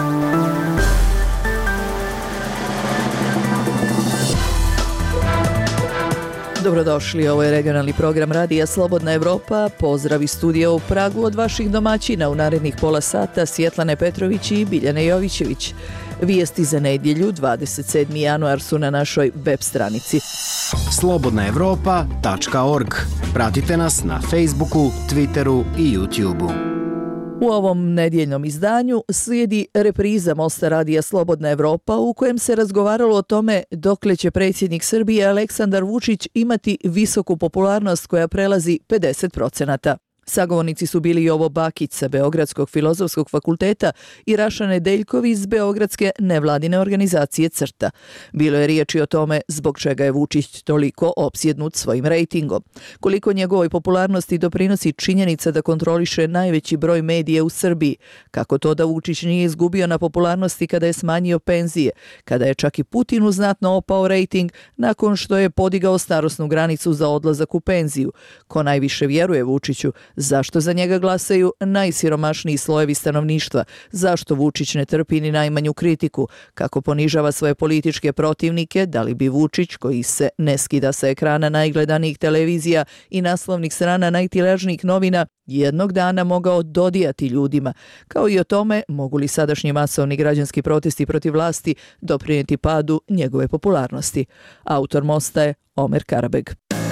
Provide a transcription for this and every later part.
Dobrodošli, ovo je regionalni program Radija Slobodna Evropa. Pozdrav iz studija u Pragu od vaših domaćina u narednih pola sata Svjetlane Petrović i Biljane Jovićević. Vijesti za nedjelju, 27. januar su na našoj web stranici. slobodnaevropa.org. Pratite nas na Facebooku, Twitteru i YouTubeu. U ovom nedjeljnom izdanju slijedi repriza Mosta Radija Slobodna Evropa u kojem se razgovaralo o tome dokle će predsjednik Srbije Aleksandar Vučić imati visoku popularnost koja prelazi 50%. Sagovornici su bili Jovo Bakić sa Beogradskog filozofskog fakulteta i Raša Nedeljković iz Beogradske nevladine organizacije CRTA. Bilo je riječi o tome zbog čega je Vučić toliko opsjednut svojim rejtingom. Koliko njegovoj popularnosti doprinosi činjenica da kontroliše najveći broj medija u Srbiji. Kako to da Vučić nije izgubio na popularnosti kada je smanjio penzije, kada je čak i Putinu znatno opao rejting nakon što je podigao starosnu granicu za odlazak u penziju. Ko najviše vjeruje Vučiću? Zašto za njega glasaju najsiromašniji slojevi stanovništva? Zašto Vučić ne trpi ni najmanju kritiku? Kako ponižava svoje političke protivnike? Da li bi Vučić, koji se ne skida sa ekrana najgledanijih televizija i naslovnih strana najtiražnijih novina, jednog dana mogao dodijati ljudima? Kao i o tome mogu li sadašnji masovni građanski protesti protiv vlasti doprinijeti padu njegove popularnosti. Autor Mosta je Omer Karabeg.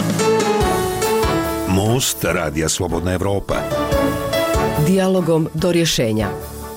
Most Radija Slobodna Evropa. Dijalogom do rješenja.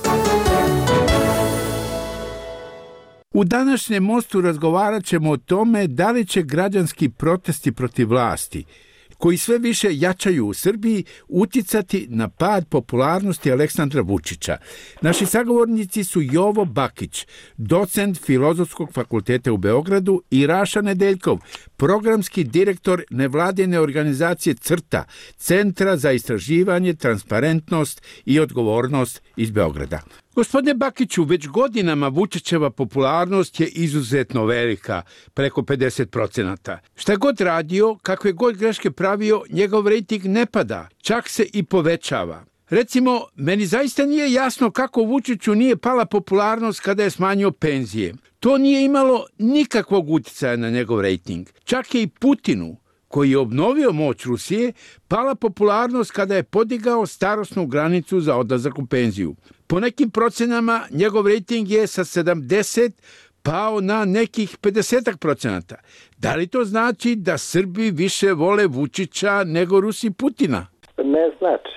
U današnjem Mostu razgovarat ćemo o tome da li će građanski protesti protiv vlasti, koji sve više jačaju u Srbiji, uticati na pad popularnosti Aleksandra Vučića. Naši sagovornici su Jovo Bakić, docent Filozofskog fakulteta u Beogradu, i Raša Nedeljkov, programski direktor nevladine organizacije CRTA, Centra za istraživanje, transparentnost i odgovornost iz Beograda. Gospodine Bakiću, već godinama Vučićeva popularnost je izuzetno velika, preko 50%. Šta god radio, kakve god greške pravio, njegov rejting ne pada, čak se i povećava. Recimo, meni zaista nije jasno kako Vučiću nije pala popularnost kada je smanjio penzije. To nije imalo nikakvog utjecaja na njegov rejting. Čak je i Putinu, koji je obnovio moć Rusije, pala popularnost kada je podigao starosnu granicu za odlazak u penziju. Po nekim procenama njegov rejting je sa 70 pao na nekih 50%. Da li to znači da Srbi više vole Vučića nego Rusi Putina? Ne znači.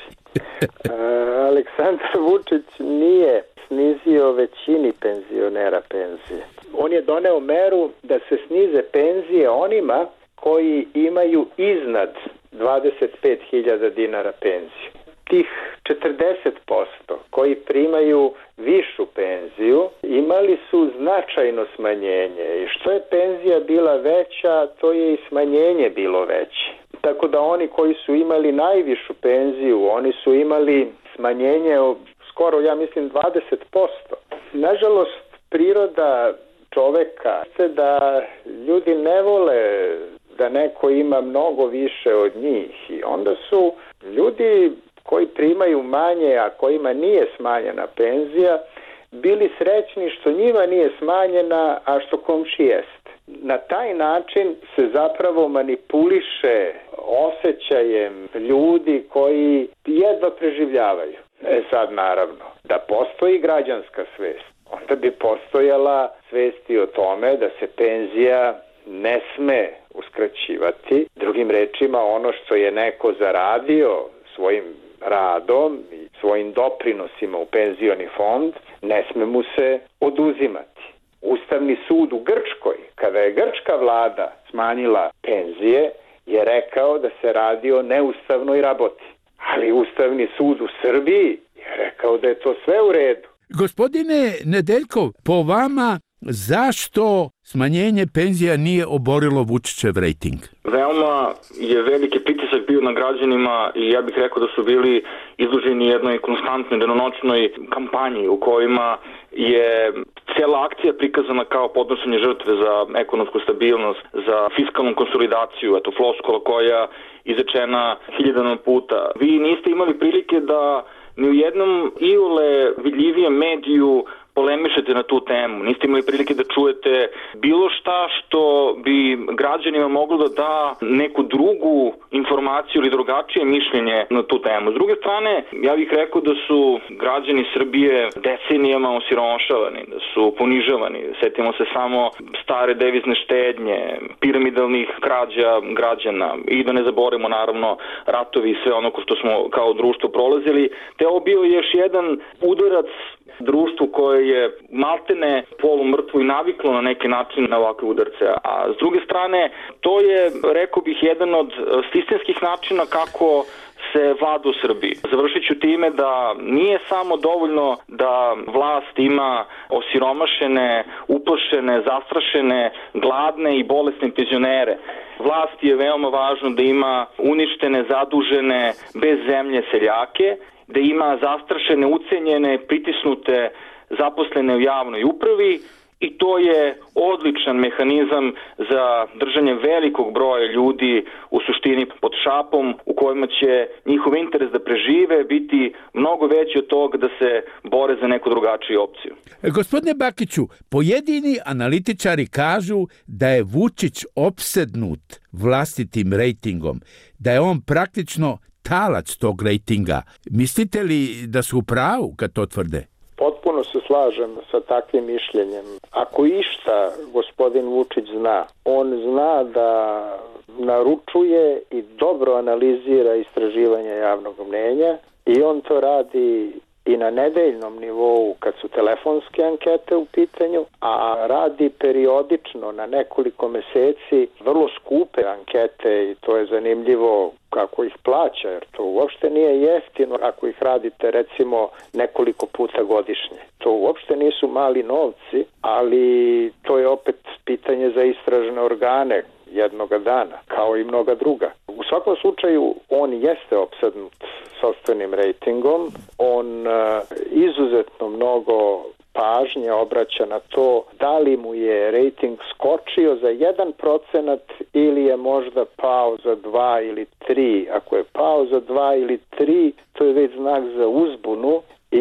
Aleksandar Vučić nije snizio većini penzionera penzije. On je doneo meru da se snize penzije onima koji imaju iznad 25.000 dinara penziju. Tih 40% koji primaju višu penziju imali su značajno smanjenje i što je penzija bila veća, to je i smanjenje bilo veće. Tako da oni koji su imali najvišu penziju, oni su imali smanjenje skoro, ja mislim, 20%. Nažalost, priroda čoveka je da ljudi ne vole da neko ima mnogo više od njih i onda su ljudi koji primaju manje, a kojima nije smanjena penzija, bili srećni što njima nije smanjena, a što komši jest. Na taj način se zapravo manipuliše osjećajem ljudi koji jedva preživljavaju. Sad naravno, da postoji građanska svest, onda bi postojala svest i o tome da se penzija ne sme uskraćivati. Drugim rečima, ono što je neko zaradio svojim radom i svojim doprinosima u penzioni fond, ne sme mu se oduzimati. Ustavni sud u Grčkoj, kada je grčka vlada smanjila penzije, je rekao da se radi o neustavnoj raboti. Ali Ustavni sud u Srbiji je rekao da je to sve u redu. Gospodine Nedeljkov, po vama, zašto smanjenje penzija nije oborilo Vučićev rejting? Veoma je veliki pritisak bio na građanima i ja bih rekao da su bili izloženi jednoj konstantnoj danonoćnoj kampanji u kojima je cijela akcija prikazana kao podnošenje žrtve za ekonomsku stabilnost, za fiskalnu konsolidaciju, eto floskula koja izrečena hiljadama puta. Vi niste imali prilike da ni u jednom iole vidljivijem mediju polemišete na tu temu. Niste imali prilike da čujete bilo šta što bi građanima moglo da da neku drugu informaciju ili drugačije mišljenje na tu temu. S druge strane, ja bih rekao da su građani Srbije decenijama osiromašavani, da su ponižavani. Setimo se samo stare devizne štednje, piramidalnih krađa građana i da ne zaboravimo naravno ratovi i sve ono što smo kao društvo prolazili. Te ovo bio još jedan udarac društvu koje je maltene polumrtvo i naviklo na neki način na ovakve udarce. A s druge strane, to je, rekao bih, jedan od sistemskih načina kako se vlada u Srbiji. Završit ću time da nije samo dovoljno da vlast ima osiromašene, uplašene, zastrašene, gladne i bolesne penzionere. Vlasti je veoma važno da ima uništene, zadužene, bez zemlje seljake, da ima zastrašene, ucenjene, pritisnute, zaposlene u javnoj upravi i to je odličan mehanizam za držanje velikog broja ljudi u suštini pod šapom u kojima će njihov interes da prežive biti mnogo veći od toga da se bore za neku drugačiju opciju. Gospodine Bakiću, pojedini analitičari kažu da je Vučić opsednut vlastitim rejtingom, da je on praktično talac tog rejtinga. Mislite li da su u pravu kad to tvrde? Potpuno se slažem sa takvim mišljenjem. Ako išta gospodin Vučić zna, on zna da naručuje i dobro analizira istraživanja javnog mnjenja i on to radi i na nedeljnom nivou kad su telefonske ankete u pitanju, a radi periodično na nekoliko meseci vrlo skupe ankete i to je zanimljivo kako ih plaća, jer to uopšte nije jeftino ako ih radite recimo nekoliko puta godišnje. To uopšte nisu mali novci, ali to je opet pitanje za istražne organe jednoga dana, kao i mnoga druga. U svakom slučaju, on jeste opsednut sopstvenim rejtingom, on izuzetno mnogo pažnje obraća na to da li mu je rejting skočio za 1% ili je možda pao za 2 ili 3. Ako je pao za 2 ili 3, to je već znak za uzbunu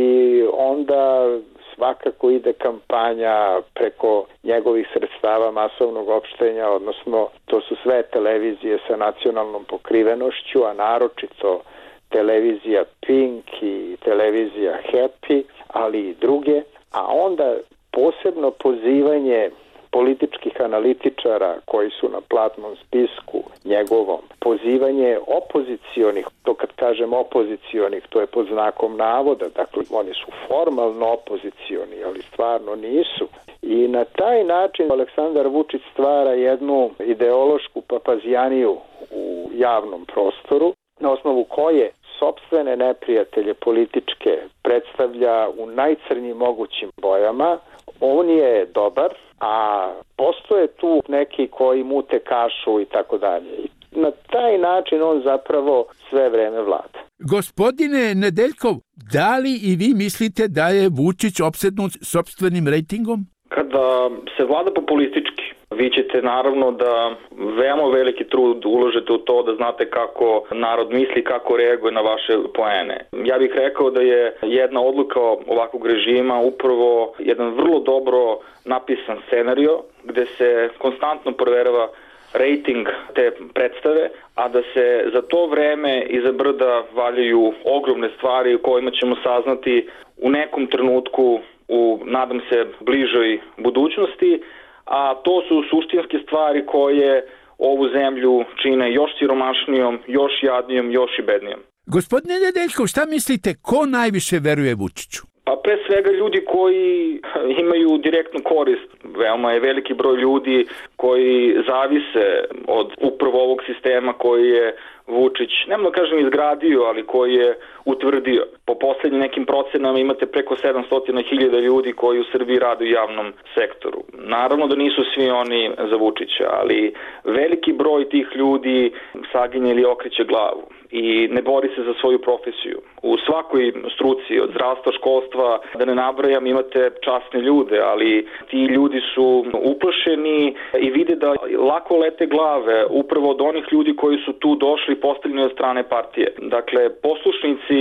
i onda svakako ide kampanja preko njegovih sredstava masovnog opštenja, odnosno to su sve televizije sa nacionalnom pokrivenošću, a naročito televizija Pink i televizija Happy, ali i druge, a onda posebno pozivanje političkih analitičara koji su na platnom spisku njegovom, pozivanje opozicionih, to kad kažem opozicionih, to je pod znakom navoda, dakle oni su formalno opozicioni, ali stvarno nisu. I na taj način Aleksandar Vučić stvara jednu ideološku papazijaniju u javnom prostoru, na osnovu koje sopstvene neprijatelje političke predstavlja u najcrnjim mogućim bojama. On je dobar, a postoje tu neki koji mute kašu i tako dalje. I na taj način on zapravo sve vreme vlada. Gospodine Nedeljkov, da li i vi mislite da je Vučić opsednut sopstvenim rejtingom? Kada se vlada populistički, vi ćete naravno da veoma veliki trud uložite u to da znate kako narod misli, kako reaguje na vaše poene. Ja bih rekao da je jedna odluka ovakvog režima upravo jedan vrlo dobro napisan scenario gde se konstantno proverava rejting te predstave, a da se za to vreme iza brda valjaju ogromne stvari u kojima ćemo saznati u nekom trenutku u, nadam se, bližoj budućnosti, a to su suštinske stvari koje ovu zemlju čine još siromašnijom, još jadnijom, još i bednijom. Gospodine Nedeljkov, šta mislite, ko najviše veruje Vučiću? Pa pre svega ljudi koji imaju direktnu korist. Veoma je veliki broj ljudi koji zavise od upravo ovog sistema koji je Vučić, nemoj da kažem izgradio, ali koji je utvrdio. Po poslednjim nekim procenama imate preko 700.000 ljudi koji u Srbiji rade u javnom sektoru. Naravno da nisu svi oni za Vučića, ali veliki broj tih ljudi saginje ili okreće glavu i ne bori se za svoju profesiju. U svakoj struci, od zdravstva, školstva, da ne nabrajam, imate časne ljude, ali ti ljudi su uplašeni i vide da lako lete glave upravo od onih ljudi koji su tu došli postavljeni od strane partije. Dakle, poslušnici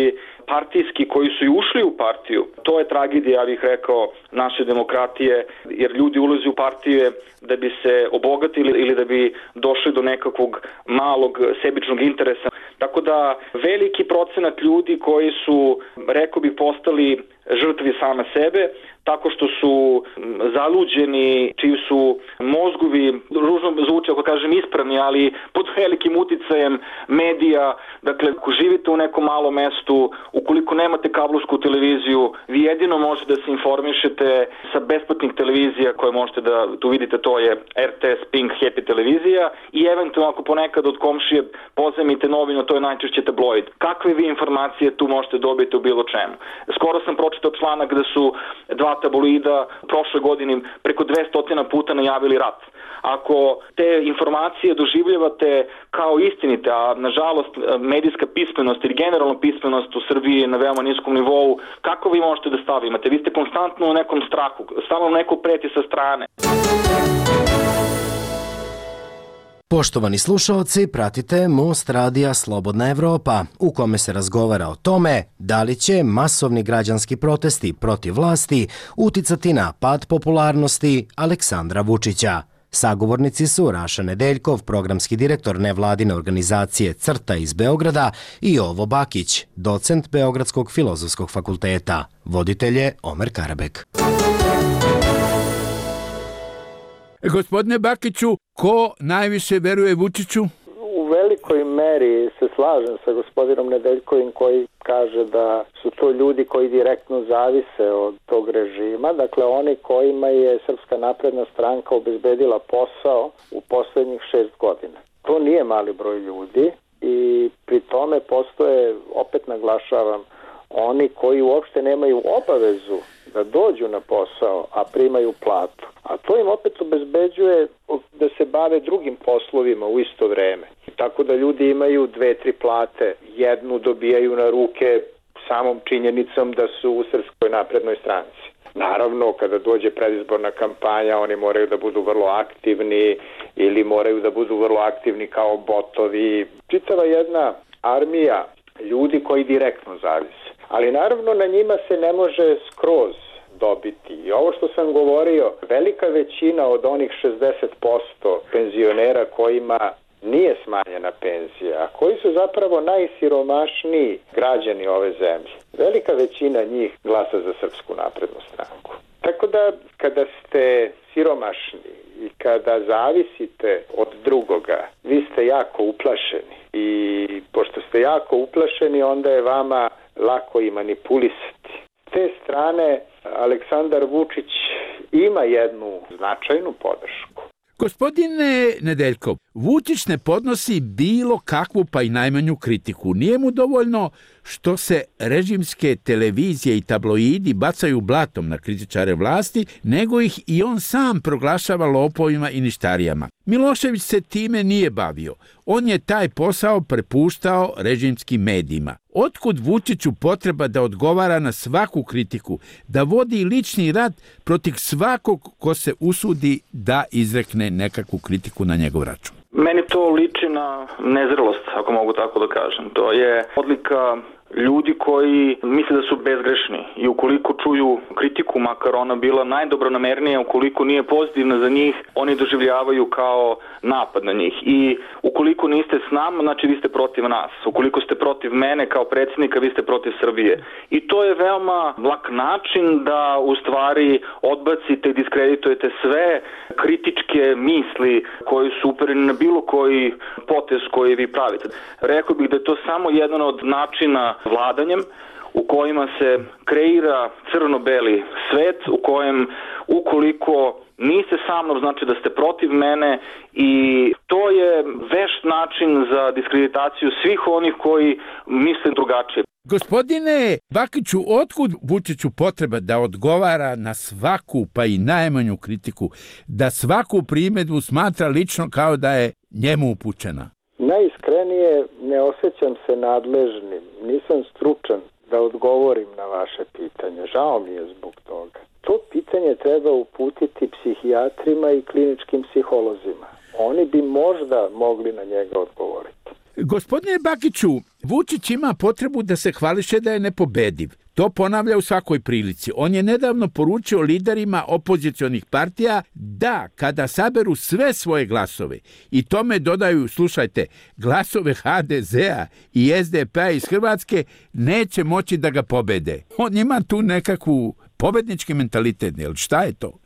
partijski koji su i ušli u partiju. To je tragedija, ja bih rekao, naše demokratije, jer ljudi ulaze u partije da bi se obogatili ili da bi došli do nekakvog malog sebičnog interesa. Tako da veliki procenat ljudi koji su, rekao bih, postali žrtvi same sebe, tako što su zaluđeni, čiji su mozgovi, ružno zvuče ako kažem ispravni, ali pod velikim uticajem medija. Dakle, ako živite u nekom malom mestu, ukoliko nemate kablovsku televiziju, vi jedino možete da se informišete sa besplatnih televizija koje možete da tu vidite, to je RTS, Pink, Happy televizija i eventualno ako ponekad od komšije pozajmite novinu, to je najčešće tabloid. Kakve vi informacije tu možete dobiti u bilo čemu? Skoro sam pročitao članak da su dva tabloida prošle godine preko 200 puta najavili rat. Ako te informacije doživljavate kao istinite, a nažalost medijska pismenost ili generalna pismenost u Srbiji je na veoma niskom nivou, kako vi možete da stavite? Vi ste konstantno u nekom strahu, stalno neko preti sa strane. Poštovani slušaoci, pratite Most radija Slobodna Evropa, u kome se razgovara o tome da li će masovni građanski protesti protiv vlasti uticati na pad popularnosti Aleksandra Vučića. Sagovornici su Raša Nedeljkov, programski direktor nevladine organizacije CRTA iz Beograda, i Jovo Bakić, docent Beogradskog filozofskog fakulteta. Voditelj je Omer Karabek. Gospodine Bakiću, ko najviše veruje Vučiću? U velikoj meri se slažem sa gospodinom Nedeljkovim koji kaže da su to ljudi koji direktno zavise od tog režima, dakle oni kojima je Srpska napredna stranka obezbedila posao u poslednjih 6 godina. To nije mali broj ljudi i pri tome postoje, opet naglašavam, oni koji uopšte nemaju obavezu da dođu na posao, a primaju platu. A to im opet obezbeđuje da se bave drugim poslovima u isto vreme. Tako da ljudi imaju 2-3 plate. Jednu dobijaju na ruke samom činjenicom da su u Srpskoj naprednoj stranci. Naravno, kada dođe predizborna kampanja, oni moraju da budu vrlo aktivni ili moraju da budu vrlo aktivni kao botovi. Čitava jedna armija ljudi koji direktno zavise. Ali naravno na njima se ne može skroz dobiti. I ovo što sam govorio, velika većina od onih 60% penzionera kojima nije smanjena penzija, a koji su zapravo najsiromašniji građani ove zemlje, velika većina njih glasa za Srpsku naprednu stranku. Tako da kada ste siromašni i kada zavisite od drugoga, vi ste jako uplašeni. I pošto ste jako uplašeni, onda je vama lako i manipulisati. S te strane, Aleksandar Vučić ima jednu značajnu podršku. Gospodine Nedeljkov, Vučić ne podnosi bilo kakvu pa i najmanju kritiku. Nije mu dovoljno što se režimske televizije i tabloidi bacaju blatom na kritičare vlasti, nego ih i on sam proglašava lopovima i ništarijama. Milošević se time nije bavio. On je taj posao prepuštao režimskim medijima. Otkud Vučiću potreba da odgovara na svaku kritiku, da vodi lični rat protiv svakog ko se usudi da izrekne nekakvu kritiku na njegov račun? Meni to liči na nezrelost, ako mogu tako da kažem. To je odlika ljudi koji misle da su bezgrešni i ukoliko čuju kritiku, makar ona bila najdobronamernija, ukoliko nije pozitivna za njih, oni doživljavaju kao napad na njih. I ukoliko niste s nama, znači vi ste protiv nas. Ukoliko ste protiv mene kao predsjednika, vi ste protiv Srbije. I to je veoma lak način da u stvari odbacite i diskreditujete sve kritičke misli koji su upereni na bilo koji potez koji vi pravite. Rekao bih da je to samo jedan od načina vladanjem u kojima se kreira crno-beli svet, u kojem ukoliko niste sa mnom, znači da ste protiv mene, i to je vešt način za diskreditaciju svih onih koji misle drugačije. Gospodine Bakiću, otkud Vučiću potreba da odgovara na svaku pa i najmanju kritiku, da svaku primedbu smatra lično kao da je njemu upućena? Najiskrenije, ne osjećam se nadležnim, nisam stručan da odgovorim na vaše pitanje. Žao mi je zbog toga. To pitanje treba uputiti psihijatrima i kliničkim psiholozima. Oni bi možda mogli na njega odgovoriti. Gospodine Bakiću, Vučić ima potrebu da se hvališe da je nepobediv. To ponavlja u svakoj prilici. On je nedavno poručio liderima opozicionih partija da kada saberu sve svoje glasove i tome dodaju, slušajte, glasove HDZ-a i SDP-a iz Hrvatske, neće moći da ga pobede. On ima tu nekakvu pobednički mentalitet, jel šta je to?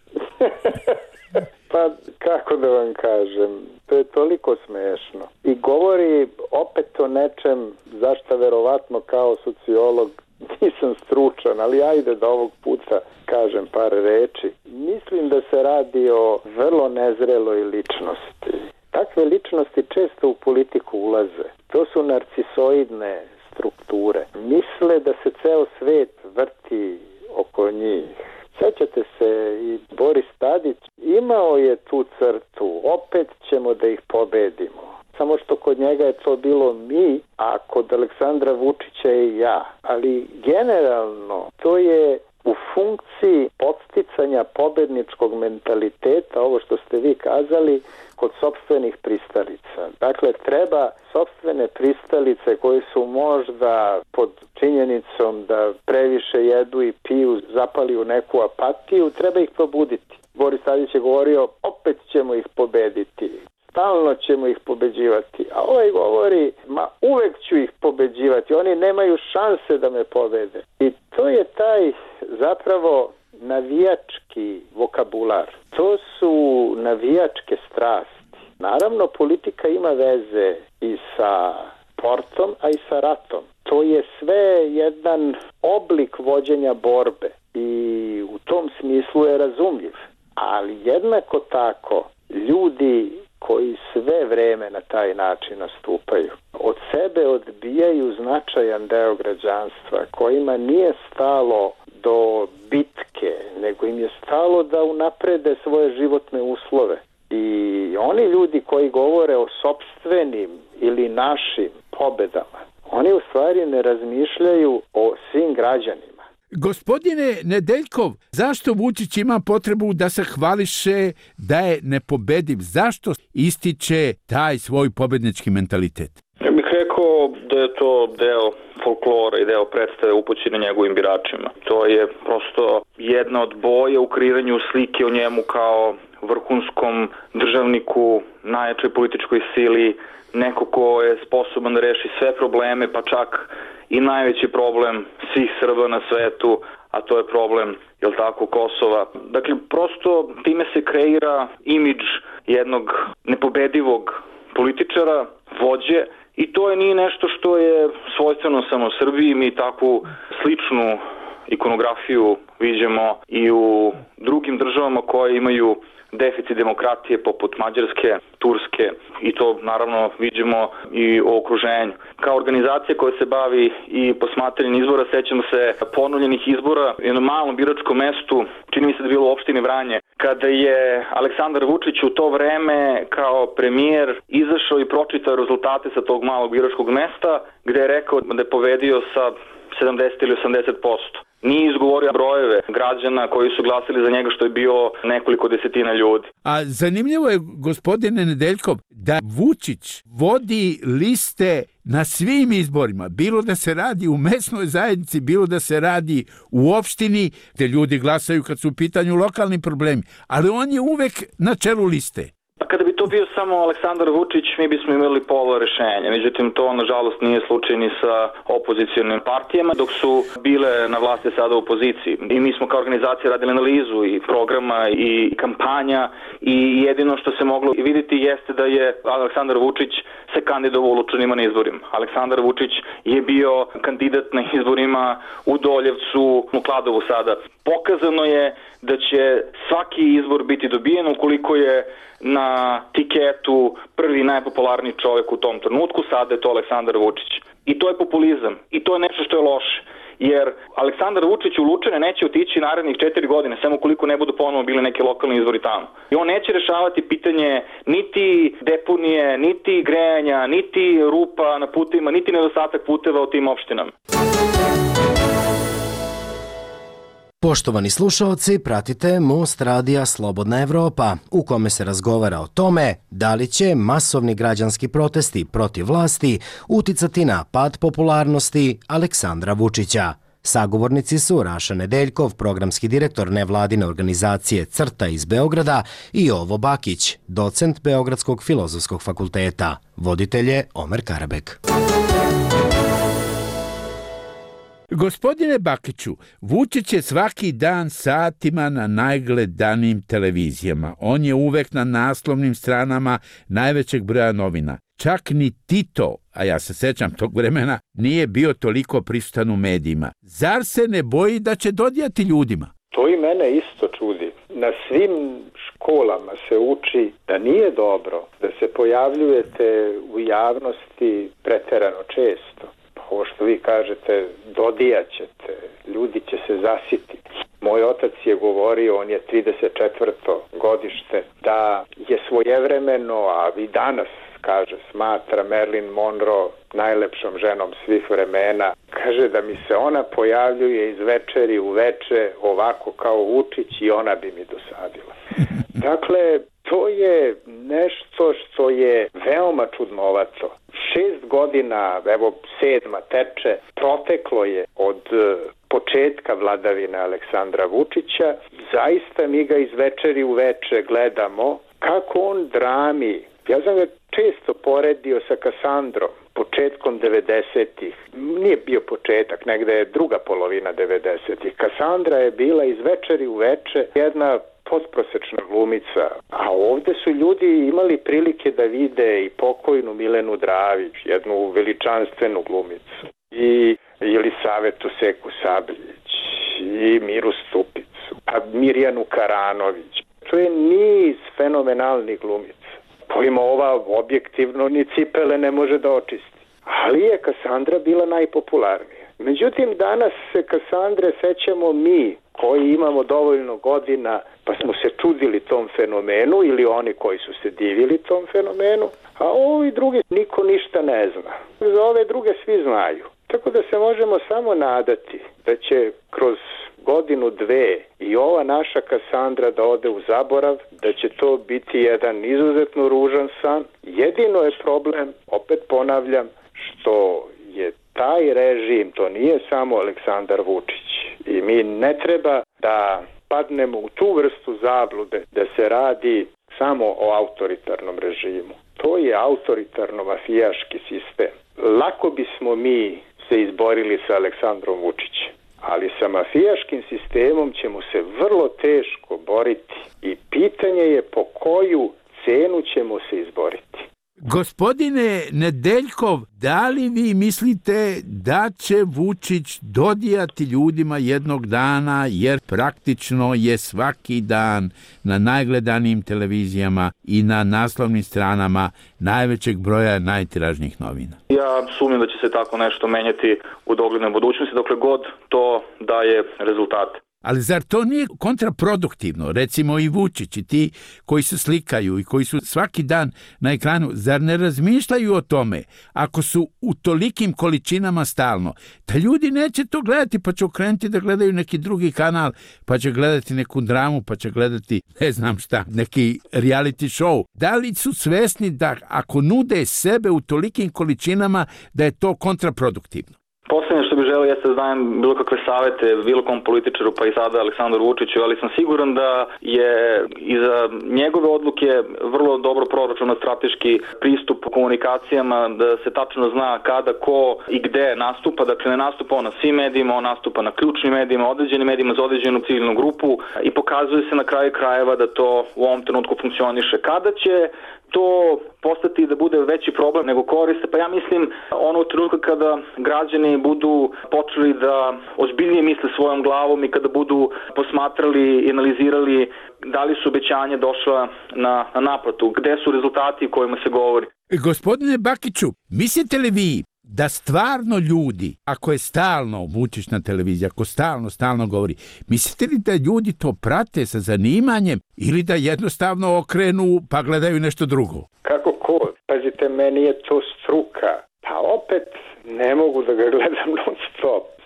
Pa kako da vam kažem, to je toliko smešno. I govori opet o nečem zašto verovatno kao sociolog nisam stručan, ali ajde da ovog puta kažem par reči. Mislim da se radi o vrlo nezreloj ličnosti. Takve ličnosti često u politiku ulaze. To su narcisoidne strukture. Misle da se ceo svet vrti oko njih. Sećate se, i Boris Tadić imao je tu crtu, opet ćemo da ih pobedimo. Samo što kod njega je to bilo mi, a kod Aleksandra Vučića je ja. Ali generalno to je u funkciji podsticanja pobedničkog mentaliteta, ovo što ste vi kazali, kod sopstvenih pristalica. Dakle, treba sopstvene pristalice koje su možda pod činjenicom da previše jedu i piju, zapali u neku apatiju, treba ih probuditi. Boris Tadić je govorio, opet ćemo ih pobediti. Stalno ćemo ih pobeđivati. A ovaj govori, ma uvek ću ih pobeđivati. Oni nemaju šanse da me pobede. I to je taj zapravo navijački vokabular. To su navijačke strasti. Naravno, politika ima veze i sa sportom, a i sa ratom. To je sve jedan oblik vođenja borbe i u tom smislu je razumljiv. Ali jednako tako, ljudi koji sve vreme na taj način nastupaju, od sebe odbijaju značajan deo građanstva, kojima nije stalo do bitke, nego im je stalo da unaprede svoje životne uslove. I oni ljudi koji govore o sopstvenim ili našim pobedama, oni u stvari ne razmišljaju o svim građanima. Gospodine Nedeljkov, zašto Vučić ima potrebu da se hvališe da je nepobediv? Zašto ističe taj svoj pobednički mentalitet? Ja bih rekao da je to deo folklora i deo predstave upućene njegovim biračima. To je prosto jedna od boja u kreiranju slike o njemu kao vrhunskom državniku, najjačoj političkoj sili, neko ko je sposoban da reši sve probleme, pa čak i najveći problem svih Srba na svetu, a to je problem, jel tako, Kosova. Dakle, prosto time se kreira imidž jednog nepobedivog političara, vođe, i to nije nešto što je svojstveno samo Srbiji. Mi takvu sličnu ikonografiju viđamo i u drugim državama koje imaju deficit demokratije poput Mađarske, Turske, i to naravno viđemo i u okruženju. Kao organizacija koja se bavi i posmatranjem izbora, sećamo se ponovljenih izbora u jednom malom biračkom mestu, čini mi se da je bilo u opštini Vranje, kada je Aleksandar Vučić u to vreme kao premijer izašao i pročitao rezultate sa tog malog biračkog mesta, gde je rekao da je pobedio sa 70 ili 80%. Nije izgovorio brojeve građana koji su glasili za njega, što je bio nekoliko desetina ljudi. A zanimljivo je, gospodine Nedeljkov, da Vučić vodi liste na svim izborima, bilo da se radi u mesnoj zajednici, bilo da se radi u opštini, gde ljudi glasaju kad su u pitanju lokalni problemi, ali on je uvek na čelu liste. Kada bi to bio samo Aleksandar Vučić, mi bismo imali pola rešenja. Međutim, to nažalost nije slučaj ni sa opozicionim partijama, dok su bile na vlasti sada u opoziciji. I mi smo kao organizacija radili analizu i programa i kampanja, i jedino što se moglo vidjeti jeste da je Aleksandar Vučić se kandidovao u Lučanima na izborima. Aleksandar Vučić je bio kandidat na izborima u Doljevcu, u Kladovu sada. Pokazano je da će svaki izbor biti dobijen ukoliko je na tiketu prvi najpopularniji čovjek u tom trenutku, sada je to Aleksandar Vučić. I to je populizam. I to je nešto što je loše. Jer Aleksandar Vučić u Lučane neće otići narednih 4 godine, samo ukoliko ne budu ponovo bili neki lokalni izbori tamo. I on neće rešavati pitanje niti deponije, niti grejanja, niti rupa na putevima, niti nedostatak puteva u tim opštinama. Poštovani slušaoci, pratite Most radija Slobodna Evropa, u kome se razgovara o tome da li će masovni građanski protesti protiv vlasti uticati na pad popularnosti Aleksandra Vučića. Sagovornici su Raša Nedeljkov, programski direktor nevladine organizacije CRTA iz Beograda, i Jovo Bakić, docent Beogradskog filozofskog fakulteta. Voditelj je Omer Karabek. Gospodine Bakiću, Vučić je svaki dan satima na najgledanijim televizijama. On je uvek na naslovnim stranama najvećeg broja novina. Čak ni Tito, a ja se sećam tog vremena, nije bio toliko prisutan u medijima. Zar se ne boji da će dodijati ljudima? To i mene isto čudi. Na svim školama se uči da nije dobro da se pojavljujete u javnosti preterano često. Ovo što vi kažete, dodijat ćete, ljudi će se zasititi. Moj otac je govorio, on je 34. godište, da je svojevremeno, a i danas, kaže, smatra Marilyn Monroe najlepšom ženom svih vremena. Kaže da mi se ona pojavljuje iz večeri u veče ovako kao Vučić i ona bi mi dosadila. Dakle, to je nešto što je veoma čudnovato. 6 godina, evo 7. teče, proteklo je od početka vladavine Aleksandra Vučića. Zaista mi ga iz večeri u veče gledamo kako on drami. Ja sam ga često poredio sa Kasandrom, početkom 90-ih. Nije bio početak, negde je druga polovina 90-ih. Kasandra je bila iz večeri u veče jedna potprosečna glumica, a ovde su ljudi imali prilike da vide i pokojnu Milenu Dravić, jednu veličanstvenu glumicu, i Jelisavetu Seku Sabljić, i Miru Stupicu, a Mirjanu Karanović. To je niz fenomenalnih glumica kojima ova objektivno ni cipele ne može da očisti. Ali je Kasandra bila najpopularnija. Međutim, danas se Kasandre sećamo mi, koji imamo dovoljno godina, pa smo se čudili tom fenomenu, ili oni koji su se divili tom fenomenu, a ovi drugi niko ništa ne zna. Za ove druge svi znaju. Tako da se možemo samo nadati da će kroz godinu, dve i ova naša Kasandra da ode u zaborav, da će to biti jedan izuzetno ružan san. Jedino je problem, opet ponavljam, što je taj režim, to nije samo Aleksandar Vučić, i mi ne treba da padnemo u tu vrstu zablude da se radi samo o autoritarnom režimu. To je autoritarno-mafijaški sistem. Lako bismo mi se izborili sa Aleksandrom Vučićem, ali sa mafijaškim sistemom ćemo se vrlo teško boriti i pitanje je po koju cenu ćemo se izboriti. Gospodine Nedeljkov, da li vi mislite da će Vučić dodijati ljudima jednog dana, jer praktično je svaki dan na najgledanijim televizijama i na naslovnim stranama najvećeg broja najtiražnijih novina? Ja sumnjam da će se tako nešto menjati u doglednoj budućnosti, dokle god to daje rezultate. Ali zar to nije kontraproduktivno? Recimo i Vučić i ti koji se slikaju i koji su svaki dan na ekranu, zar ne razmišljaju o tome, ako su u tolikim količinama stalno, da ljudi neće to gledati, pa će okrenuti da gledaju neki drugi kanal, pa će gledati neku dramu, pa će gledati ne znam šta, neki reality show. Da li su svesni da ako nude sebe u tolikim količinama da je to kontraproduktivno? Poslednje što bih želeo jeste da dajem bilo kakve savete bilo kom političaru, pa i sada Aleksandru Vučiću, ali sam siguran da je iza njegove odluke vrlo dobro proračunat strateški pristup komunikacijama, da se tačno zna kada, ko i gde nastupa. Dakle, ne nastupa on na svim medijima, on nastupa na ključnim medijima, određenim medijima za određenu ciljnu grupu i pokazuje se na kraju krajeva da to u ovom trenutku funkcioniše. Kada će to postati da bude veći problem nego koriste, pa ja mislim ono trenutka kada građani budu počeli da ozbiljnije misle svojom glavom i kada budu posmatrali i analizirali da li su obećanja došla na naplatu, gde su rezultati o kojima se govori. Gospodine Bakiću, mislite li vi da stvarno ljudi, ako je stalno Vučić na televiziji, ako stalno govori, mislite li da ljudi to prate sa zanimanjem ili da jednostavno okrenu pa gledaju nešto drugo? Kako ko? Pazite, meni je to struka. Pa opet ne mogu da ga gledam non stop.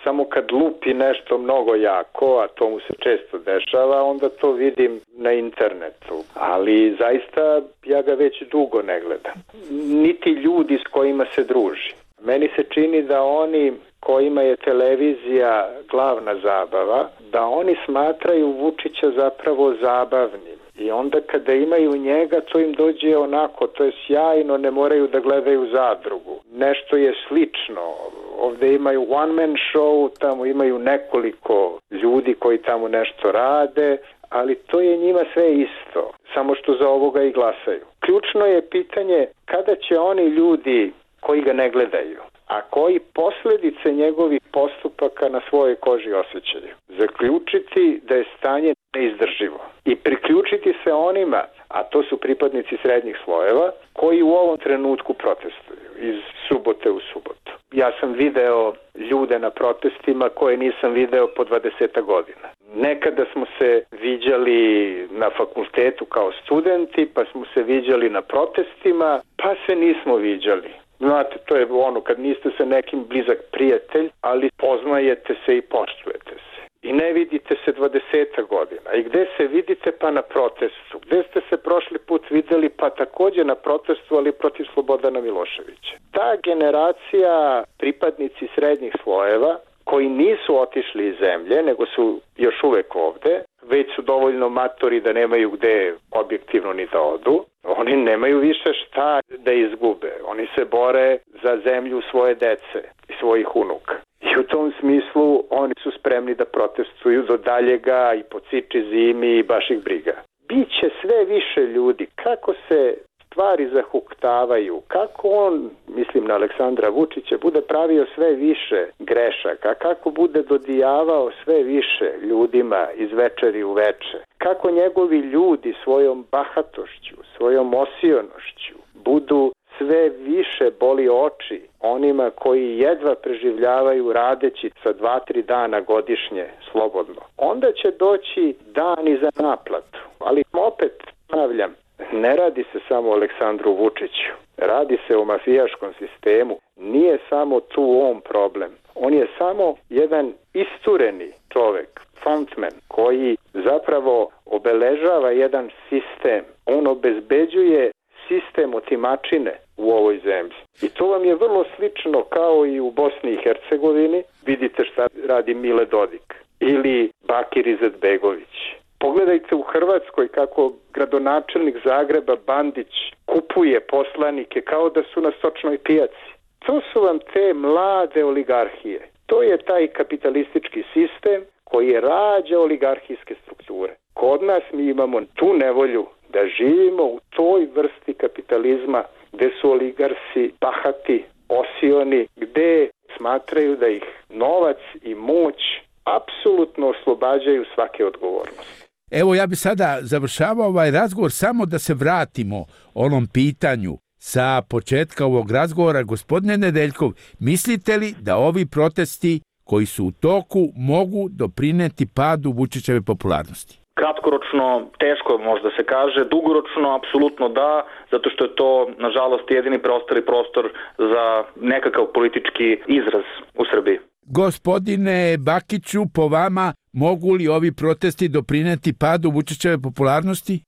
samo kad lupi nešto mnogo jako, a to mu se često dešava, onda to vidim na internetu. Ali zaista ja ga već dugo ne gledam. Niti ljudi s kojima se druži. Meni se čini da oni kojima je televizija glavna zabava, da oni smatraju Vučića zapravo zabavnim. I onda kada imaju njega, to im dođe onako, to je sjajno, ne moraju da gledaju Zadrugu. Nešto je slično. Ovde imaju one man show, tamo imaju nekoliko ljudi koji tamo nešto rade, ali to je njima sve isto, samo što za ovoga i glasaju. Ključno je pitanje kada će oni ljudi koji ga ne gledaju, a koji posljedice njegovih postupaka na svojoj koži osjećaju, zaključiti da je stanje neizdrživo i priključiti se onima, a to su pripadnici srednjih slojeva, koji u ovom trenutku protestuju iz subote u subotu. Ja sam video ljude na protestima koje nisam video po 20 godina. Nekada smo se viđali na fakultetu kao studenti, pa smo se viđali na protestima, pa se nismo viđali. Znate, to je ono kad niste sa nekim blizak prijatelj, ali poznajete se i poštujete se. I ne vidite se 20 godina. I gde se vidite? Pa na protestu. Gde ste se prošli put videli? Pa takođe na protestu, ali protiv Slobodana Miloševića. Ta generacija pripadnici srednjih slojeva koji nisu otišli iz zemlje, nego su još uvek ovde, već su dovoljno matori da nemaju gde objektivno ni da odu, oni nemaju više šta da izgube. Oni se bore za zemlju svoje dece i svojih unuka. I u tom smislu oni su spremni da protestuju do daljega i po ciči zimi i baš ih briga. Biće sve više ljudi. Kako se stvari zahuktavaju, kako on, mislim na Aleksandra Vučića, bude pravio sve više grešaka, kako bude dodijavao sve više ljudima iz večeri u veče, kako njegovi ljudi svojom bahatošću, svojom osionošću budu sve više boli oči onima koji jedva preživljavaju radeći sa 2-3 dana godišnje slobodno. Onda će doći dani za naplatu. Ali opet ponavljam, ne radi se samo o Aleksandru Vučiću. Radi se o mafijaškom sistemu. Nije samo tu on problem. On je samo jedan istureni čovek, frontman, koji zapravo obeležava jedan sistem. On obezbeđuje sistem otimačine u ovoj zemlji. I to vam je vrlo slično kao i u Bosni i Hercegovini. Vidite šta radi Mile Dodik ili Bakir Izetbegović. Pogledajte u Hrvatskoj kako gradonačelnik Zagreba Bandić kupuje poslanike kao da su na stočnoj pijaci. To su vam te mlade oligarhije. To je taj kapitalistički sistem koji rađa oligarhijske strukture. Kod nas mi imamo tu nevolju da živimo u toj vrsti kapitalizma gde su oligarsi bahati, osioni, gde smatraju da ih novac i moć apsolutno oslobađaju svake odgovornosti. Evo, ja bi sada završavao ovaj razgovor samo da se vratimo onom pitanju sa početka ovog razgovora. Gospodine Nedeljkov, mislite li da ovi protesti koji su u toku mogu doprineti padu Vučićeve popularnosti? Kratkoročno teško možda se kaže, dugoročno apsolutno da, zato što je to nažalost jedini preostali prostor za nekakav politički izraz u Srbiji. Gospodine Bakiću, po vama mogu li ovi protesti doprineti padu Vučićeve popularnosti?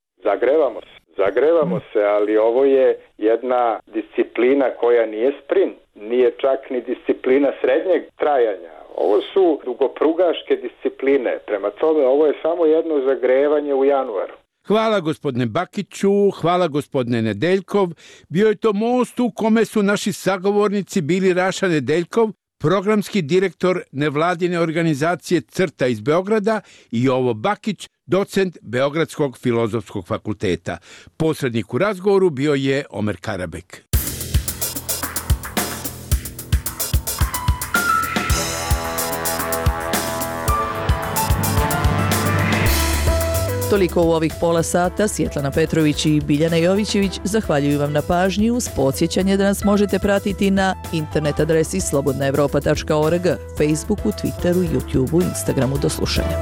Zagrevamo se, ali ovo je jedna disciplina koja nije sprint, nije čak ni disciplina srednjeg trajanja. Ovo su dugoprugaške discipline, prema tome ovo je samo jedno zagrevanje u januaru. Hvala gospodine Bakiću, hvala gospodine Nedeljkov. Bio je to most u kome su naši sagovornici bili Raša Nedeljkov, programski direktor nevladine organizacije CRTA iz Beograda, i Jovo Bakić, docent Beogradskog filozofskog fakulteta. Posrednik u razgovoru bio je Omer Karabek. Toliko u ovih pola sata. Svjetlana Petrović i Biljana Jovićević zahvaljuju vam na pažnji uz podsjećanje da nas možete pratiti na internet adresi slobodnaevropa.org, Facebooku, Twitteru, YouTubeu, Instagramu. Do slušanja.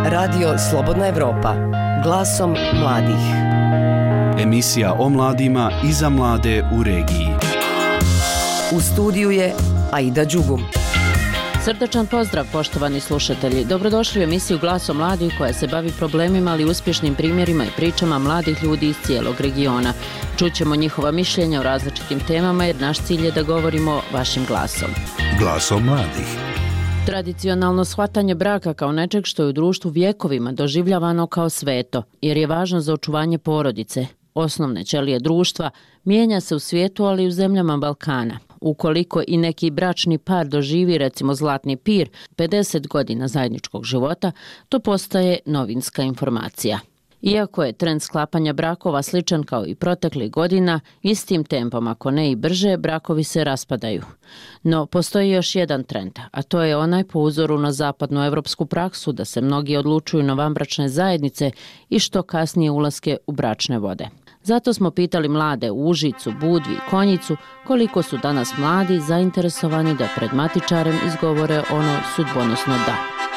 Radio Slobodna Evropa. Glasom mladih. Emisija o mladima i za mlade u regiji. U studiju je Aida Đugum. Srdačan pozdrav, poštovani slušatelji. Dobrodošli u emisiju Glas o mladih koja se bavi problemima, ali uspješnim primjerima i pričama mladih ljudi iz cijelog regiona. Čućemo njihova mišljenja o različitim temama jer naš cilj je da govorimo vašim glasom. Glas o mladih. Tradicionalno shvatanje braka kao nečeg što je u društvu vjekovima doživljavano kao sveto, jer je važno za očuvanje porodice. Osnovne ćelije društva mijenja se u svijetu, ali i u zemljama Balkana. Ukoliko i neki bračni par doživi, recimo zlatni pir, 50 godina zajedničkog života, to postaje novinska informacija. Iako je trend sklapanja brakova sličan kao i proteklih godina, istim tempom, ako ne i brže, brakovi se raspadaju. No, postoji još jedan trend, a to je onaj po uzoru na zapadnu evropsku praksu da se mnogi odlučuju na vanbračne zajednice i što kasnije ulaske u bračne vode. Zato smo pitali mlade u Užicu, Budvi i Konjicu koliko su danas mladi zainteresovani da pred matičarem izgovore ono sudbonosno da.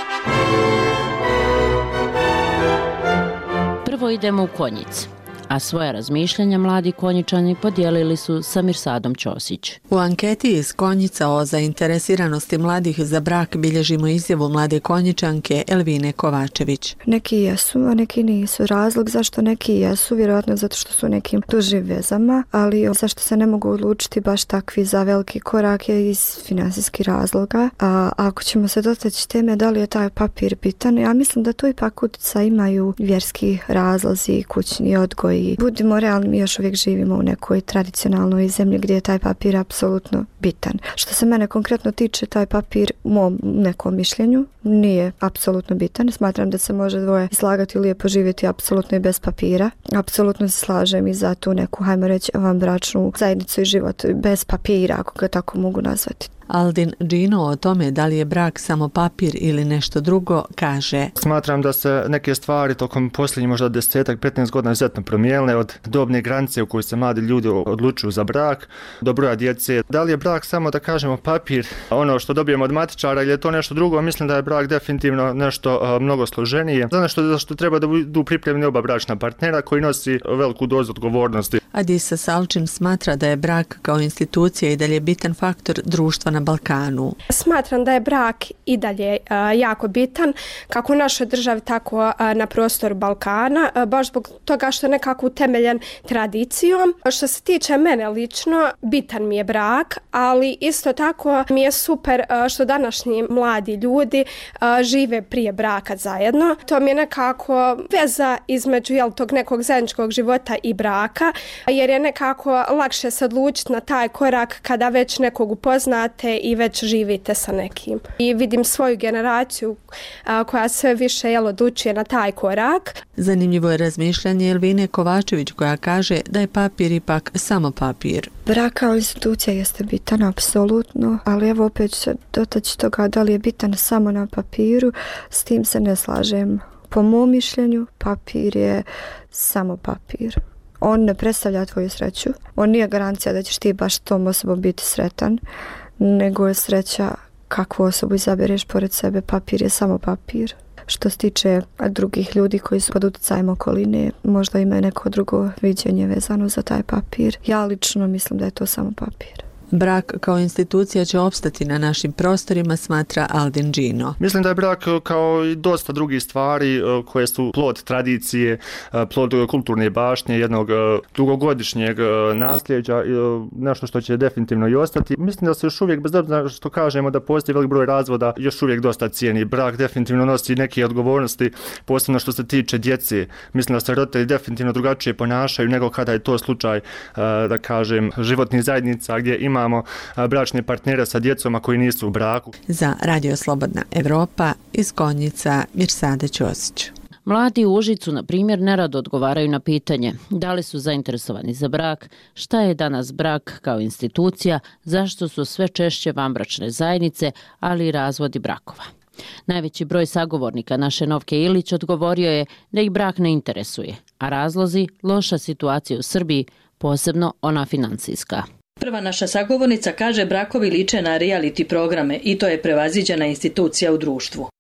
Prvo idemo u Konjic, a svoja razmišljanja mladi Konjičani podijelili su sa Mirsadom Ćosić. U anketi iz Konjica o zainteresiranosti mladih za brak bilježimo izjavu mlade Konjičanke Elvine Kovačević. Neki jesu, a neki nisu. Razlog zašto neki jesu, vjerojatno zato što su nekim dužim vezama, ali zašto se ne mogu odlučiti baš takvi za veliki korak je iz finansijskih razloga. A ako ćemo se dotaći teme da li je taj papir bitan, ja mislim da tu ipak utjecaj imaju vjerski razlozi, kućni odgoj. Budimo realni, mi još uvijek živimo u nekoj tradicionalnoj zemlji gdje je taj papir apsolutno bitan. Što se mene konkretno tiče, taj papir u mom nekom mišljenju nije apsolutno bitan. Smatram da se može dvoje slagati i lijepo živjeti apsolutno i bez papira. Apsolutno se slažem i za tu neku, hajmo reći, vanbračnu zajednicu i život bez papira, ako ga tako mogu nazvati. Aldin Džino o tome da li je brak samo papir ili nešto drugo kaže: Smatram da se neke stvari tokom posljednjih možda 10-15 godina izuzetno promijenile, od dobne granice u kojoj se mladi ljudi odlučuju za brak do broja djece. Da li je brak samo, da kažemo, papir, ono što dobijemo od matičara, ili je to nešto drugo? Mislim da je brak definitivno nešto mnogo složenije. Za što treba da budu pripremljeni oba bračna partnera koji nosi veliku dozu odgovornosti. Adisa Salčin smatra da je brak kao institucija i dalje bitan faktor društva na Balkanu. Smatram da je brak i dalje jako bitan, kako u našoj državi, tako na prostoru Balkana, baš zbog toga što je nekako utemeljen tradicijom. Što se tiče mene lično, bitan mi je brak, ali isto tako mi je super što današnji mladi ljudi žive prije braka zajedno. To mi je nekako veza između tog nekog zajedničkog života i braka, jer je nekako lakše se odlučiti na taj korak kada već nekog upoznate i već živite sa nekim. I vidim svoju generaciju koja sve više odlučuje na taj korak. Zanimljivo je razmišljanje Elvine Kovačević koja kaže da je papir ipak samo papir. Brak kao institucija jeste bitan, apsolutno, ali evo opet se dotaći toga da li je bitan samo na papiru, s tim se ne slažem. Po mom mišljenju, papir je samo papir. On ne predstavlja tvoju sreću, on nije garancija da ćeš ti baš tom osobom biti sretan, nego je sreća kakvu osobu izabereš pored sebe. Papir je samo papir. Što se tiče drugih ljudi koji su pod utjecajem okoline, možda imaju neko drugo viđenje vezano za taj papir. Ja lično mislim da je to samo papir. Brak kao institucija će opstati na našim prostorima, smatra Aldin Džino. Mislim da je brak kao i dosta drugih stvari koje su plod tradicije, plod kulturne baštine, jednog dugogodišnjeg nasljeđa, nešto što će definitivno i ostati. Mislim da se još uvijek, bez obzira što kažemo da postoji velik broj razvoda, još uvijek dosta cijeni. Brak definitivno nosi neke odgovornosti, posebno što se tiče djece. Mislim da se roditelji definitivno drugačije ponašaju nego kada je to slučaj, da kažem, životnih zajednica gdje imamo bračne partnere sa djecom koji nisu u braku. Za Radio Slobodna Evropa iz Konjica Mirsada Ćosić. Mladi u Užicu, na primjer, nerado odgovaraju na pitanje da li su zainteresovani za brak, šta je danas brak kao institucija, zašto su sve češće vanbračne zajednice, ali i razvodi brakova. Najveći broj sagovornika naše Novke Ilić odgovorio je da ih brak ne interesuje, a razlozi loša situacija u Srbiji, posebno ona financijska. Prva naša sagovornica kaže brakovi liče na reality programe i to je prevaziđena institucija u društvu.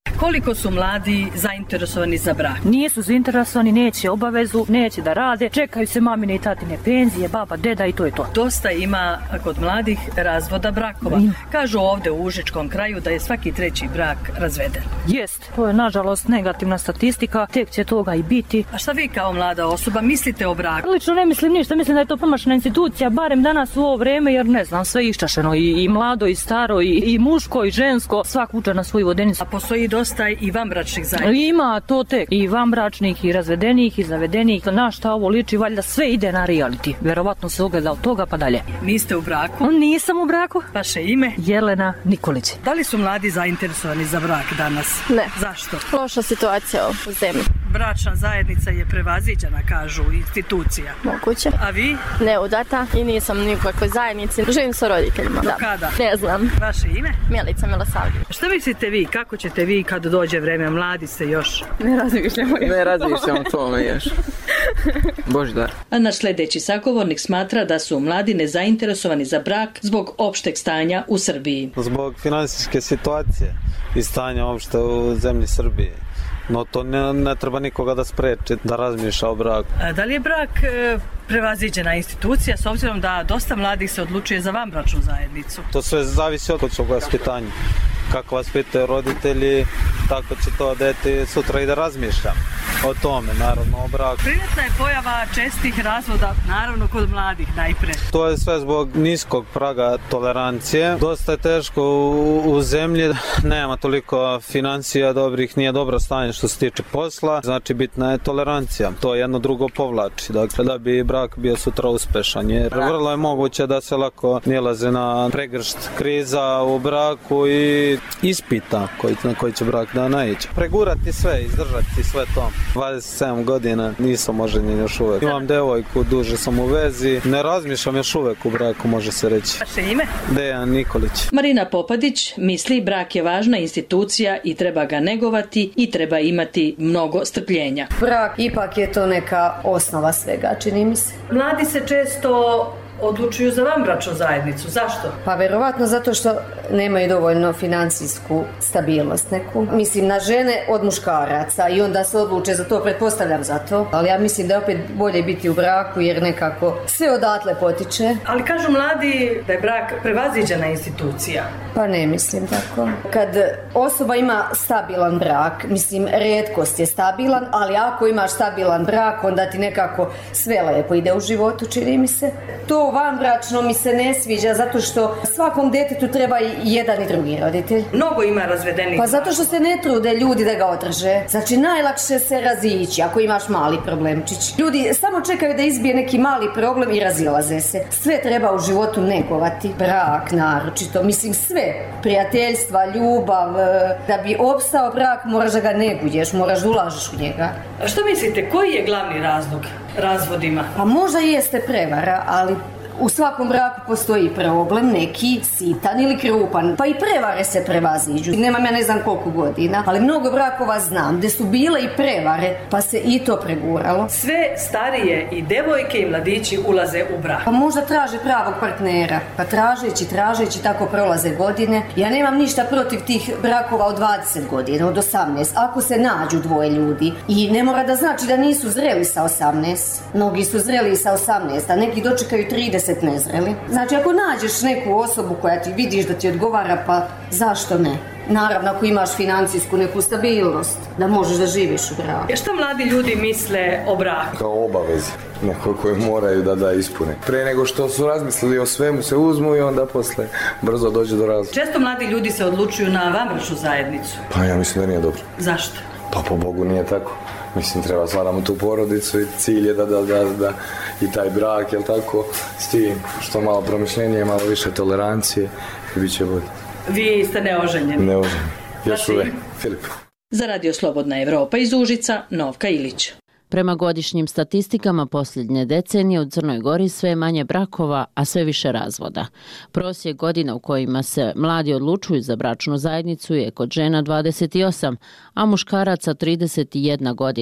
Koliko su mladi zainteresovani za brak? Nisu zainteresovani, neće obavezu, neće da rade, čekaju se mamine i tatine penzije, baba, deda i to je to. Dosta ima kod mladih razvoda brakova. Kažu ovdje u Užičkom kraju da je svaki treći brak razveden. Jest, to je nažalost negativna statistika, tek će toga i biti. A šta vi kao mlada osoba mislite o braku? Lično ne mislim ništa, mislim da je to promašena institucija, barem danas u ovo vreme, jer ne znam, sve iščašeno, i mlado, i staro, i muško, i žensko, svak vuče na svoju vodenicu. A postoji dosta i vanbračnih zajednica? Ima to tek, i vanbračnih, i razvedenih, i zavedenih. Na šta ovo liči, valjda sve ide na reality. Vjerovatno se ogleda od toga pa dalje. Niste u braku? Nisam u braku. Vaše ime? Jelena Nikolić. Da li su mladi zainteresovani za brak danas? Ne. Zašto? Loša situacija u zemlji. Bračna zajednica je prevaziđena, kažu, institucija. Moguće. A vi? Neudata i nisam nikakvoj zajednici. Živim sa roditeljima. Do kada? Ne znam. Vaše ime? Milica Milosavljević. Šta mislite vi? Kako ćete vi kad dođe vreme? Mladi ste još. Ne razmišljamo o tome još. Boždar. A naš sljedeći sagovornik smatra da su mladi nezainteresovani za brak zbog opšteg stanja u Srbiji. Zbog finansijske situacije i stanja opšte u zemlji Srbije. No to ne treba nikoga da spreči da razmišlja o braku. Da li je brak prevaziđena institucija s obzirom da dosta mladih se odlučuje za vanbračnu zajednicu? To sve zavisi od svog vaspitanja. Kako vas pitaju roditelji, tako će to dete sutra i da razmišlja o tome, naravno o braku. Primetna je pojava čestih razvoda, naravno kod mladih najpre. To je sve zbog niskog praga tolerancije. Dosta je teško u zemlji, nema toliko financija dobrih, nije dobro stanje što se tiče posla, znači bitna je tolerancija. To jedno drugo povlači, dakle da bi brak bio sutra uspešan, jer vrlo je moguće da se lako nilaze na pregršt kriza u braku i ispita na koji će brak da naići. Pregurati sve, izdržati sve to. 27 godina, nisam oženjen još uvek. Imam devojku, duže sam u vezi, ne razmišljam još uvek u braku, može se reći. Vaše ime? Dejan Nikolić. Marina Popadić misli brak je važna institucija i treba ga negovati i treba imati mnogo strpljenja. Brak ipak je to neka osnova svega, čini mi se. Mladi se često odlučuju za vanbračnu zajednicu. Zašto? Pa verovatno zato što nemaju dovoljno financijsku stabilnost neku. Mislim na žene od muškaraca i onda se odluče za to, pretpostavljam za to. Ali ja mislim da je opet bolje biti u braku jer nekako sve odatle potiče. Ali kažu mladi da je brak prevaziđena institucija. Pa ne mislim tako. Kad osoba ima stabilan brak, mislim retkost je stabilan, ali ako imaš stabilan brak onda ti nekako sve lepo ide u životu, čini mi se. To vanbračno mi se ne sviđa zato što svakom detetu treba i jedan i drugi roditelj. Mnogo ima razvedenih. Pa zato što se ne trude ljudi da ga održe. Znači najlakše se razići ako imaš mali problemčić. Ljudi samo čekaju da izbije neki mali problem i razilaze se. Sve treba u životu negovati. Brak naročito. Mislim sve. Prijateljstva, ljubav. Da bi opstao brak moraš da ga neguješ, moraš da ulažeš u njega. A što mislite, koji je glavni razlog razvodima? Pa možda jeste prevara, ali u svakom braku postoji problem, neki sitan ili krupan, pa i prevare se prevaziđu. Nemam ja ne znam koliko godina, ali mnogo brakova znam, gde su bile i prevare, pa se i to preguralo. Sve starije i devojke i mladići ulaze u brak. Pa možda traže pravog partnera, pa tražeći, tako prolaze godine. Ja nemam ništa protiv tih brakova od 20 godina, od 18, ako se nađu dvoje ljudi. I ne mora da znači da nisu zreli sa 18. Mnogi su zreli sa 18, a neki dočekaju 30 nezreli. Znači, ako nađeš neku osobu koja ti vidiš da ti odgovara, pa zašto ne? Naravno, ako imaš financijsku neku stabilnost, da možeš da živiš u braku. Što mladi ljudi misle o braku? Kao obavezi, koje moraju da ispune. Pre nego što su razmislili o svemu se uzmu i onda posle brzo dođe do razloga. Često mladi ljudi se odlučuju na vanbračnu zajednicu. Pa ja mislim da nije dobro. Zašto? Pa po Bogu nije tako. Mislim, treba stvaramo tu porodicu i cilj je da i taj brak, jel tako, s tim što malo promišljenije, malo više tolerancije i bit će bolje. Vi ste neoženjeni? Neoženjeni. Još uvek. Filip. Za Radio Slobodna Evropa iz Užica, Novka Ilić. Prema godišnjim statistikama posljednje decenije u Crnoj Gori sve manje brakova, a sve više razvoda. Prosjek godina u kojima se mladi odlučuju za bračnu zajednicu je kod žena 28, a muškaraca 31 godina.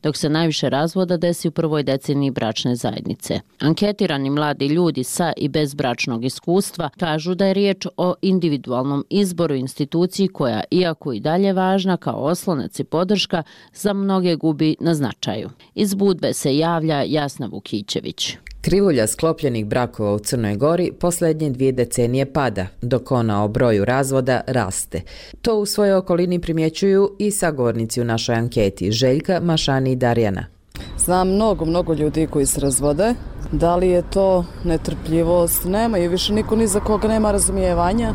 dok se najviše razvoda desi u prvoj deceniji bračne zajednice. Anketirani mladi ljudi sa i bez bračnog iskustva kažu da je riječ o individualnom izboru instituciji koja, iako i dalje važna kao oslonac i podrška, za mnoge gubi na značaju. Iz Budve se javlja Jasna Vukićević. Krivulja sklopljenih brakova u Crnoj Gori posljednje 2 decenije pada, dok ona o broju razvoda raste. To u svojoj okolini primjećuju i sagovornici u našoj anketi, Željka, Mašani i Darjana. Znam mnogo ljudi koji se razvode. Da li je to netrpljivost? Nema i više niko ni za koga nema razumijevanja.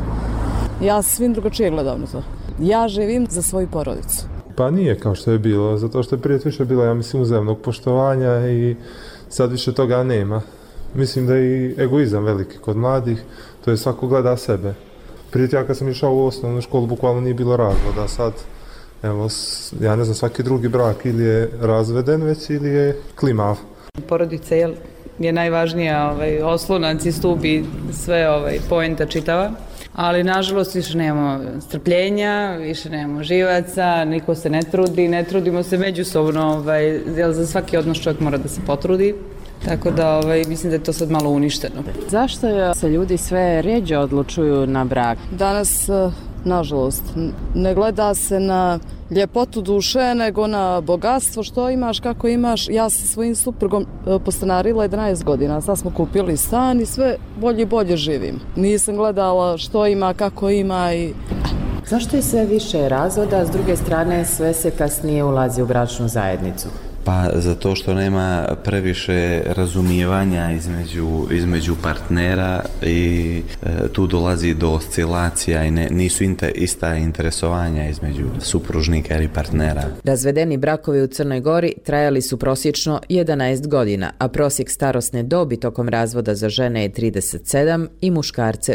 Ja svim drugačije gledam na to. Ja živim za svoju porodicu. Pa nije kao što je bilo, zato što je prije više bilo, ja mislim, uzajamnog poštovanja i sad više toga nema. Mislim da je i egoizam veliki kod mladih, to je svako gleda sebe. Prije ja kad sam išao u osnovnu školu, bukvalno nije bilo razvoda, sad, evo, ja ne znam, svaki drugi brak ili je razveden već ili je klimav. Porodica je najvažnija oslonac i stup i sve poenta čitava. Ali nažalost više nemamo strpljenja, više nemamo živaca, niko se ne trudimo se međusobno, jer za svaki odnos čovjek mora da se potrudi. Tako da mislim da je to sad malo uništeno. Zašto se ljudi sve rjeđe odlučuju na brak? Danas, nažalost, ne gleda se na ljepotu duše, nego na bogatstvo, što imaš, kako imaš. Ja sa svojim suprugom postanarila 11 godina, sad smo kupili stan i sve bolje i bolje živim. Nisam gledala što ima, kako ima i... Zašto je sve više razvoda, a s druge strane sve se kasnije ulazi u bračnu zajednicu? Pa zato što nema previše razumijevanja između partnera i tu dolazi do oscilacija i nisu ista interesovanja između supružnika ili partnera. Razvedeni brakovi u Crnoj Gori trajali su prosječno 11 godina, a prosjek starosne dobi tokom razvoda za žene je 37 i muškarce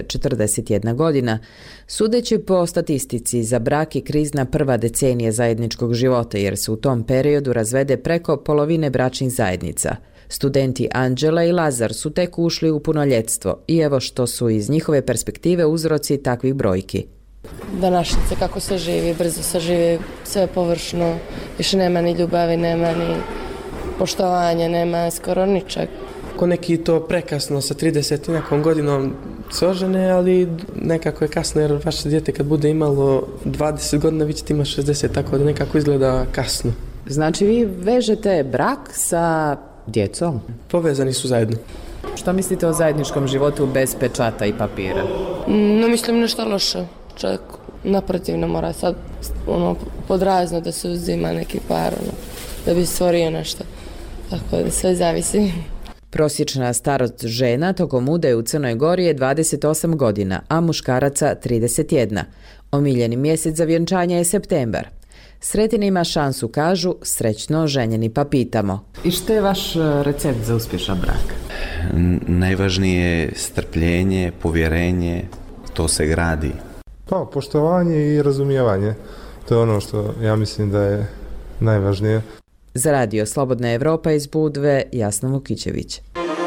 41 godina. Sudeći po statistici, za brak je krizna prva decenija zajedničkog života, jer se u tom periodu razvede preko polovine bračnih zajednica. Studenti Anđela i Lazar su tek ušli u punoljetstvo i evo što su iz njihove perspektive uzroci takvih brojki. Današnjice kako se živi, brzo se živi, sve površno, više nema ni ljubavi, nema ni poštovanja, nema skoro ničeg. Ko neki to prekasno sa 30 nekom godinom se ožene, ali nekako je kasno jer vaše dijete kad bude imalo 20 godina vi ćete imati 60, tako da nekako izgleda kasno. Znači vi vežete brak sa djecom? Povezani su zajedno. Što mislite o zajedničkom životu bez pečata i papira? No mislim nešto loše. Čovjek naprotiv ne mora sad podrazno da se uzima neki par da bi stvorio nešto. Tako da sve zavisi. Prosječna starost žena tokom udaje u Crnoj Gori je 28 godina, a muškaraca 31. Omiljeni mjesec za vjenčanje je septembar. Sretin ima šansu, kažu, srećno ženjeni pa pitamo. I što je vaš recept za uspješan brak? Najvažnije je strpljenje, povjerenje, to se gradi. Pa, poštovanje i razumijevanje. To je ono što ja mislim da je najvažnije. Za radio Slobodna Evropa iz Budve, Jasna Vukićević.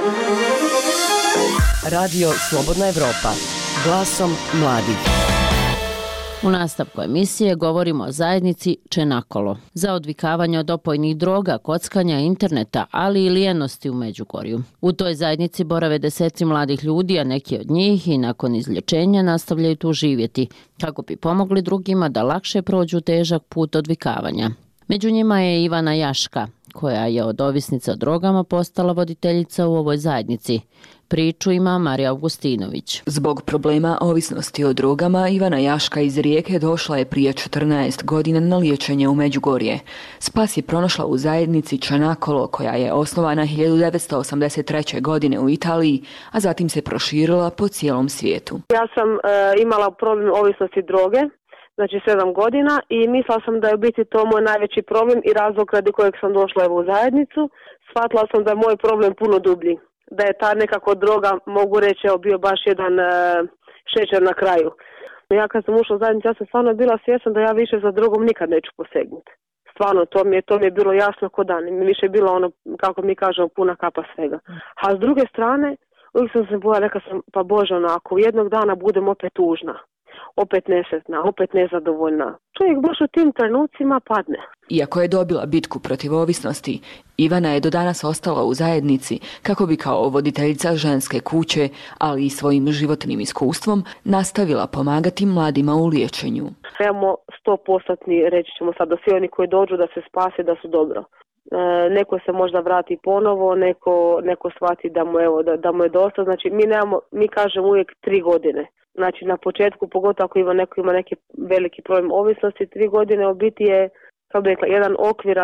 Radio Slobodna Evropa, glasom mladih. U nastavku emisije govorimo o zajednici Čenakolo za odvikavanje od opojnih droga, kockanja, interneta, ali i lijenosti u Međugorju. U toj zajednici borave deseci mladih ljudi, a neki od njih i nakon izlječenja nastavljaju tu živjeti, kako bi pomogli drugima da lakše prođu težak put odvikavanja. Među njima je Ivana Jaška, koja je od ovisnice o drogama postala voditeljica u ovoj zajednici. Priču ima Marija Augustinović. Zbog problema ovisnosti o drogama, Ivana Jaška iz Rijeke došla je prije 14 godina na liječenje u Međugorje. Spas je pronašla u zajednici Čenakolo, koja je osnovana 1983. godine u Italiji, a zatim se proširila po cijelom svijetu. Ja sam imala problem ovisnosti droge, znači 7 godina, i mislila sam da je u biti to moj najveći problem i razlog radi kojeg sam došla u zajednicu. Shvatila sam da je moj problem puno dublji. Da je ta nekako droga, mogu reći, bio baš jedan šećer na kraju. Ja kad sam ušla u zajednicu, ja sam stvarno bila svjesna da ja više za drogom nikad neću posegnuti. Stvarno, to mi je bilo jasno ko dan. Mi više je bilo ono, kako mi kažemo, puna kapa svega. A s druge strane, uvijek sam se bojala, rekla sam, pa Bože, ako jednog dana budem opet tužna, opet nesretna, opet nezadovoljna, čovjek baš u tim trenucima padne. Iako je dobila bitku protiv ovisnosti, Ivana je do danas ostala u zajednici kako bi kao voditeljica ženske kuće, ali i svojim životnim iskustvom, nastavila pomagati mladima u liječenju. Trebamo 100% reći ćemo sad da svi oni koji dođu da se spase, da su dobro. Neko se možda vrati ponovo, neko shvati da mu je dosta. Znači mi kažemo uvijek 3 godine. Znači na početku, pogotovo ako neko ima neki veliki problem ovisnosti, 3 godine u biti je, kao bi rekla, jedan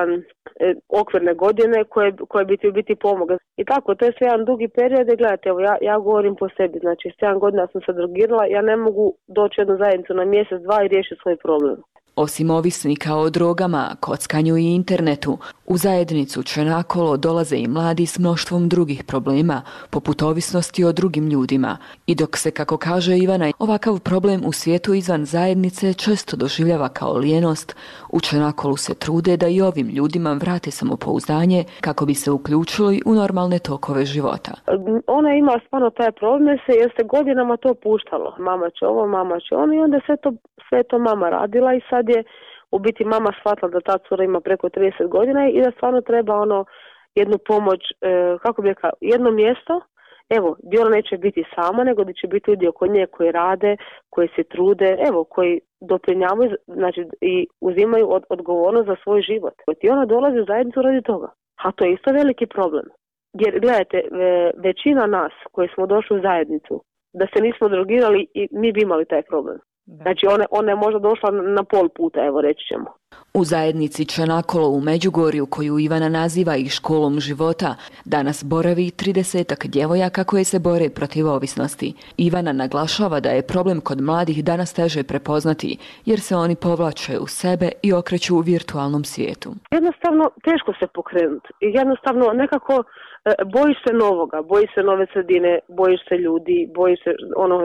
okvirne godine koje bi ti u biti pomogla. I tako, to je sve jedan dugi period i gledajte, evo ja govorim po sebi, znači 7 godina sam se drogirala, ja ne mogu doći u jednu zajednicu na mjesec, 2 i riješiti svoj problem. Osim ovisnika o drogama, kockanju i internetu, u zajednicu Čenakolo dolaze i mladi s mnoštvom drugih problema, poput ovisnosti o drugim ljudima. I dok se, kako kaže Ivana, ovakav problem u svijetu izvan zajednice često doživljava kao lijenost, u Čenakolu se trude da i ovim ljudima vrate samopouzdanje kako bi se uključili u normalne tokove života. Ona ima stvarno taj problem jer se godinama to puštalo. Mama će ovo, mama će ono i onda sve to mama radila i sad je u biti mama shvatila da ta cura ima preko 30 godina i da stvarno treba jednu pomoć, kako bi rekla, jedno mjesto, evo, gdje ona neće biti sama, nego gdje će biti ljudi oko nje koji rade, koji se trude, evo, koji doprinjavaju, znači i uzimaju odgovornost za svoj život. I ona dolazi u zajednicu radi toga. A to je isto veliki problem. Jer, gledajte, većina nas koji smo došli u zajednicu, da se nismo drogirali i mi bi imali taj problem. Znači ona je možda došla na pol puta, evo reći ćemo. U zajednici Čenakolo u Međugorju, koju Ivana naziva i školom života, danas boravi 30-ak djevojaka koje se bore protiv ovisnosti. Ivana naglašava da je problem kod mladih danas teže prepoznati, jer se oni povlače u sebe i okreću u virtualnom svijetu. Jednostavno teško se pokrenuti. Jednostavno nekako bojiš se novoga, bojiš se nove sredine, bojiš se ljudi, bojiš se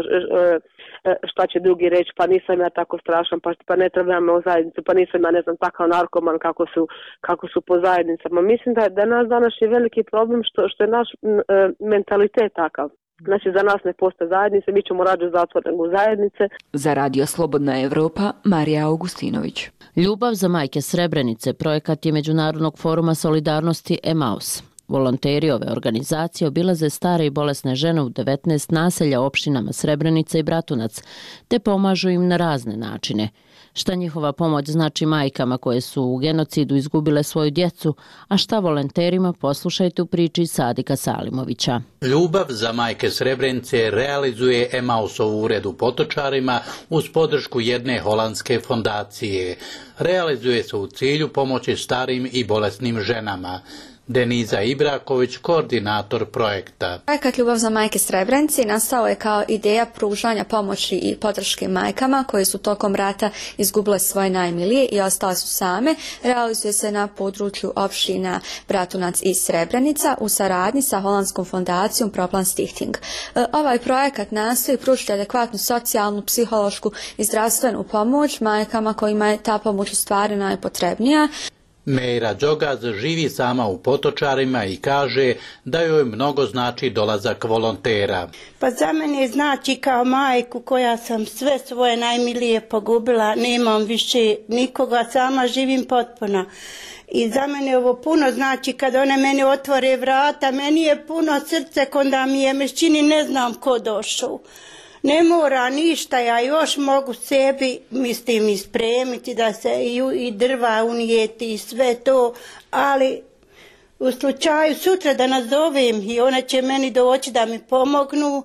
šta će drugi reći, pa nisam ja tako strašan, pa ne trebam me u zajednicu, pa nisam ja, ne znam, takav narkoman kako su po zajednicama. Mislim da nas danas je veliki problem što je naš mentalitet takav. Znači za nas ne postoje zajednice, mi ćemo rađe zatvor nego zajednice. Za Radio Slobodna Evropa, Marija Augustinović. Ljubav za majke Srebrenice projekat je Međunarodnog foruma solidarnosti Emaus. Volonteri ove organizacije obilaze stare i bolesne žene u 19 naselja opštinama Srebrenica i Bratunac, te pomažu im na razne načine. Šta njihova pomoć znači majkama koje su u genocidu izgubile svoju djecu, a šta volonterima, poslušajte u priči Sadika Salimovića. Ljubav za majke Srebrenice realizuje Emausov ured u Potočarima uz podršku jedne holandske fondacije. Realizuje se u cilju pomoći starim i bolesnim ženama. Deniza Ibraković, koordinator projekta. Projekat Ljubav za majke Srebrenice nastao je kao ideja pružanja pomoći i podrške majkama koje su tokom rata izgubile svoje najmilije i ostale su same. Realizuje se na području opština Bratunac i Srebrenica u saradnji sa holandskom fondacijom Proplan Stichting. Ovaj projekat nastoji pružiti adekvatnu socijalnu, psihološku i zdravstvenu pomoć majkama kojima je ta pomoć u stvari najpotrebnija. Mejra Đogaz živi sama u Potočarima i kaže da joj mnogo znači dolazak volontera. Pa za mene znači kao majku koja sam sve svoje najmilije pogubila, nemam više nikoga, sama živim potpuno. I za mene ovo puno znači kad one meni otvore vrata, meni je puno srce kada mi je mešćini ne znam ko došao. Ne mora ništa, ja još mogu sebi, mislim, ispremiti da se i drva unijeti i sve to, ali u slučaju sutra da nazovem i one će meni doći da mi pomognu,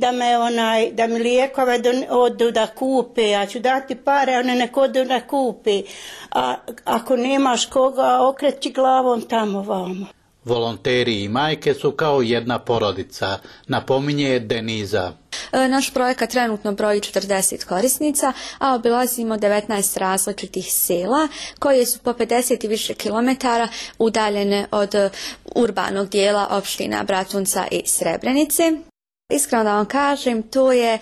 da mi lijekove odu da kupe, ja ću dati pare, one nek odu da kupe, a ako nemaš koga okreći glavom tamo vamo. Volonteri i majke su kao jedna porodica, napominje Deniza. Naš projekat trenutno broji 40 korisnica, a obilazimo 19 različitih sela koje su po 50 i više kilometara udaljene od urbanog dijela opština Bratunca i Srebrenice. Iskreno da vam kažem, to je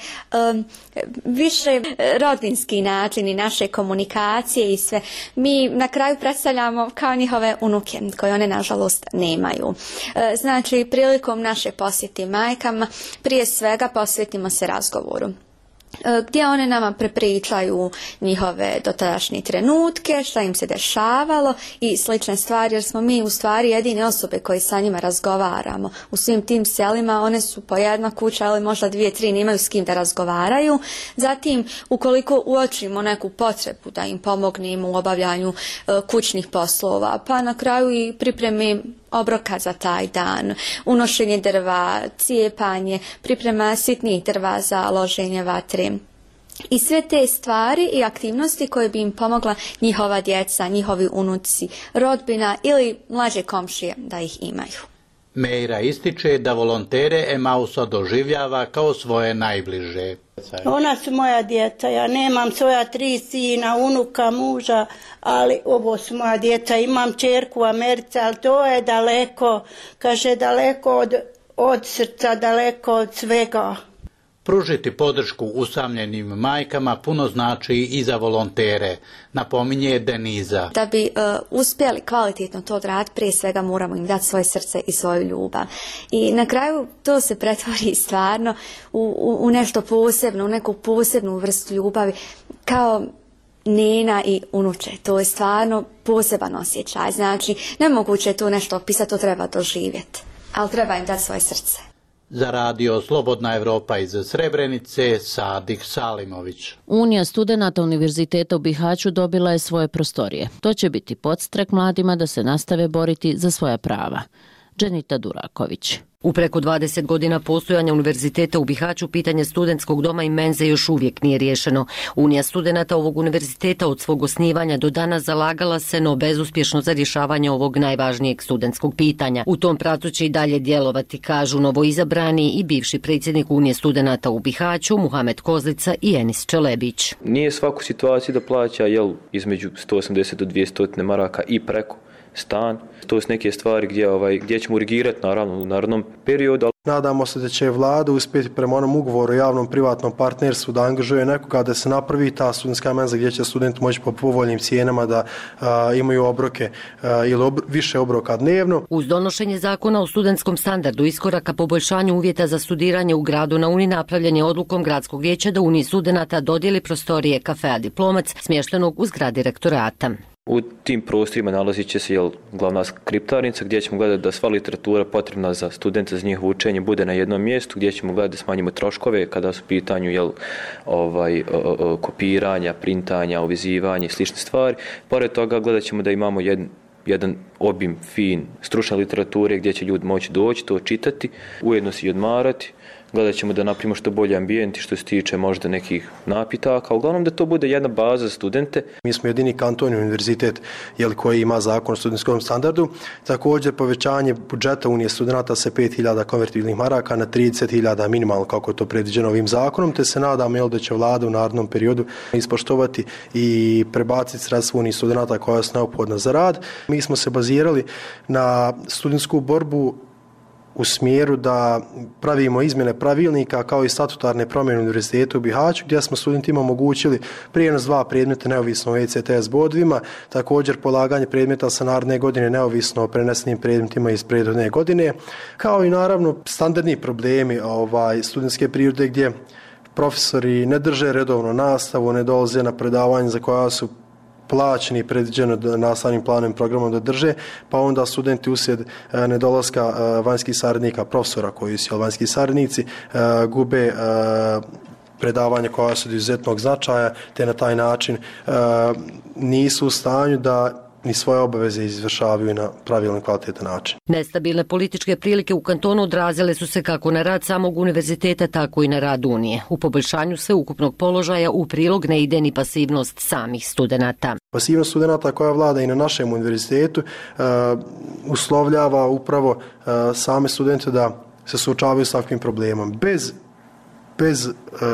više rodbinski način i naše komunikacije i sve. Mi na kraju predstavljamo kao njihove unuke koje one nažalost nemaju. Znači, prilikom naše posjeti majkama, prije svega posvetimo se razgovoru. gdje one nama prepričaju njihove dotadašnje trenutke, šta im se dešavalo i slične stvari, jer smo mi u stvari jedine osobe koje sa njima razgovaramo. U svim tim selima one su po jedna kuća, ali možda 2-3 nemaju s kim da razgovaraju. Zatim, ukoliko uočimo neku potrebu da im pomognemo u obavljanju kućnih poslova, pa na kraju i pripremi obroka za taj dan, unošenje drva, cijepanje, priprema sitnih drva za loženje vatre. I sve te stvari i aktivnosti koje bi im pomogla njihova djeca, njihovi unuci, rodbina ili mlađe komšije da ih imaju. Meira ističe da volontere Emausa doživljava kao svoje najbliže. Ona su moja djeca, ja nemam svoja 3 sina, unuka, muža, ali ovo su moja djeca. Imam čerku u Americi, ali to je daleko, kaže daleko od srca, daleko od svega. Pružiti podršku usamljenim majkama puno znači i za volontere, napominje Deniza. Da bi uspjeli kvalitetno to odraditi, prije svega moramo im dati svoje srce i svoju ljubav. I na kraju to se pretvori stvarno u nešto posebno, u neku posebnu vrstu ljubavi, kao nena i unuče. To je stvarno poseban osjećaj. Znači, nemoguće je to nešto opisati, to treba doživjeti. Ali treba im dati svoje srce. Za radio Slobodna Evropa iz Srebrenice, Sadik Salimović. Unija studenata Univerziteta u Bihaću dobila je svoje prostorije. To će biti podstrek mladima da se nastave boriti za svoja prava. Dženita Duraković. U preko 20 godina postojanja Univerziteta u Bihaću pitanje studentskog doma i menze još uvijek nije riješeno. Unija studenata ovog univerziteta od svog osnivanja do danas zalagala se, no bezuspješno za rješavanje ovog najvažnijeg studentskog pitanja. U tom pravcu će i dalje djelovati, kažu novoizabrani i bivši predsjednik Unije studenata u Bihaću, Muhamed Kozlica i Enis Čelebić. Nije svaku situaciju da plaća između 180 do 200 maraka i preko stan. To su neke stvari gdje ćemo urgirati naravno u narednom periodu. Nadamo se da će vlada uspjeti prema onom ugovoru o javnom privatnom partnerstvu da angažuje nekoga da se napravi ta studentska menza gdje će studenti moći po povoljnim cijenama da imaju obroke ili više obroka dnevno. Uz donošenje zakona o studentskom standardu iskoraka poboljšanju uvjeta za studiranje u gradu na Uni napravljen je odlukom gradskog vijeća da Uniji studenata dodijeli prostorije kafea Diplomac smještenog u zgradi rektorata. U tim prostorima nalazit će se glavna skriptarnica gdje ćemo gledati da sva literatura potrebna za studente za njihovo učenje bude na jednom mjestu, gdje ćemo gledati da smanjimo troškove kada su u pitanju kopiranja, printanja, uvezivanja i slične stvari. Pored toga gledat ćemo da imamo jedan obim fin stručne literature gdje će ljudi moći doći, to čitati, ujedno se i odmarati. Gledat ćemo da napravimo što bolji ambijent što se tiče možda nekih napitaka, uglavnom da to bude jedna baza za studente. Mi smo jedini kanton univerzitet koji ima zakon o studentskom standardu. Također povećanje budžeta Unije studenata sa 5.000 konvertibilnih maraka na 30.000 minimalno kako je to predviđeno ovim zakonom, te se nadamo da će vlada u narednom periodu ispoštovati i prebaciti sredstva Unije studenata koja su neophodna za rad. Mi smo se bazirali na studentsku borbu u smjeru da pravimo izmjene pravilnika kao i statutarne promjene u Univerzitetu u Bihaću gdje smo studentima omogućili prijenos 2 predmeta neovisno o ECTS bodovima, također polaganje predmeta sa naredne godine neovisno o prenesenim predmetima iz prethodne godine, kao i naravno standardni problemi studentske prirode gdje profesori ne drže redovno nastavu, ne dolaze na predavanje za koja su plaćeni i predviđeno nastavnim planom i programom da drže, pa onda studenti uslijed nedolaska vanjskih saradnika, profesora koji su vanjski saradnici, gube predavanja koja su od izuzetnog značaja, te na taj način nisu u stanju da ni svoje obaveze izvršavaju na pravilan kvalitetan način. Nestabilne političke prilike u kantonu odrazile su se kako na rad samog univerziteta, tako i na rad Unije. U poboljšanju sveukupnog položaja u prilog ne ide ni pasivnost samih studenata. Pasivnost studenata koja vlada i na našem univerzitetu uslovljava upravo same studente da se suočavaju s takvim problemom. Bez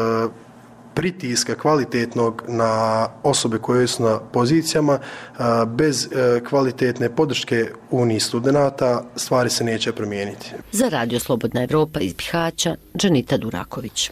pritiska kvalitetnog na osobe koje su na pozicijama, bez kvalitetne podrške Uniji studenata stvari se neće promijeniti. Za Radio Slobodna Evropa iz Bihaća, Dženita Duraković.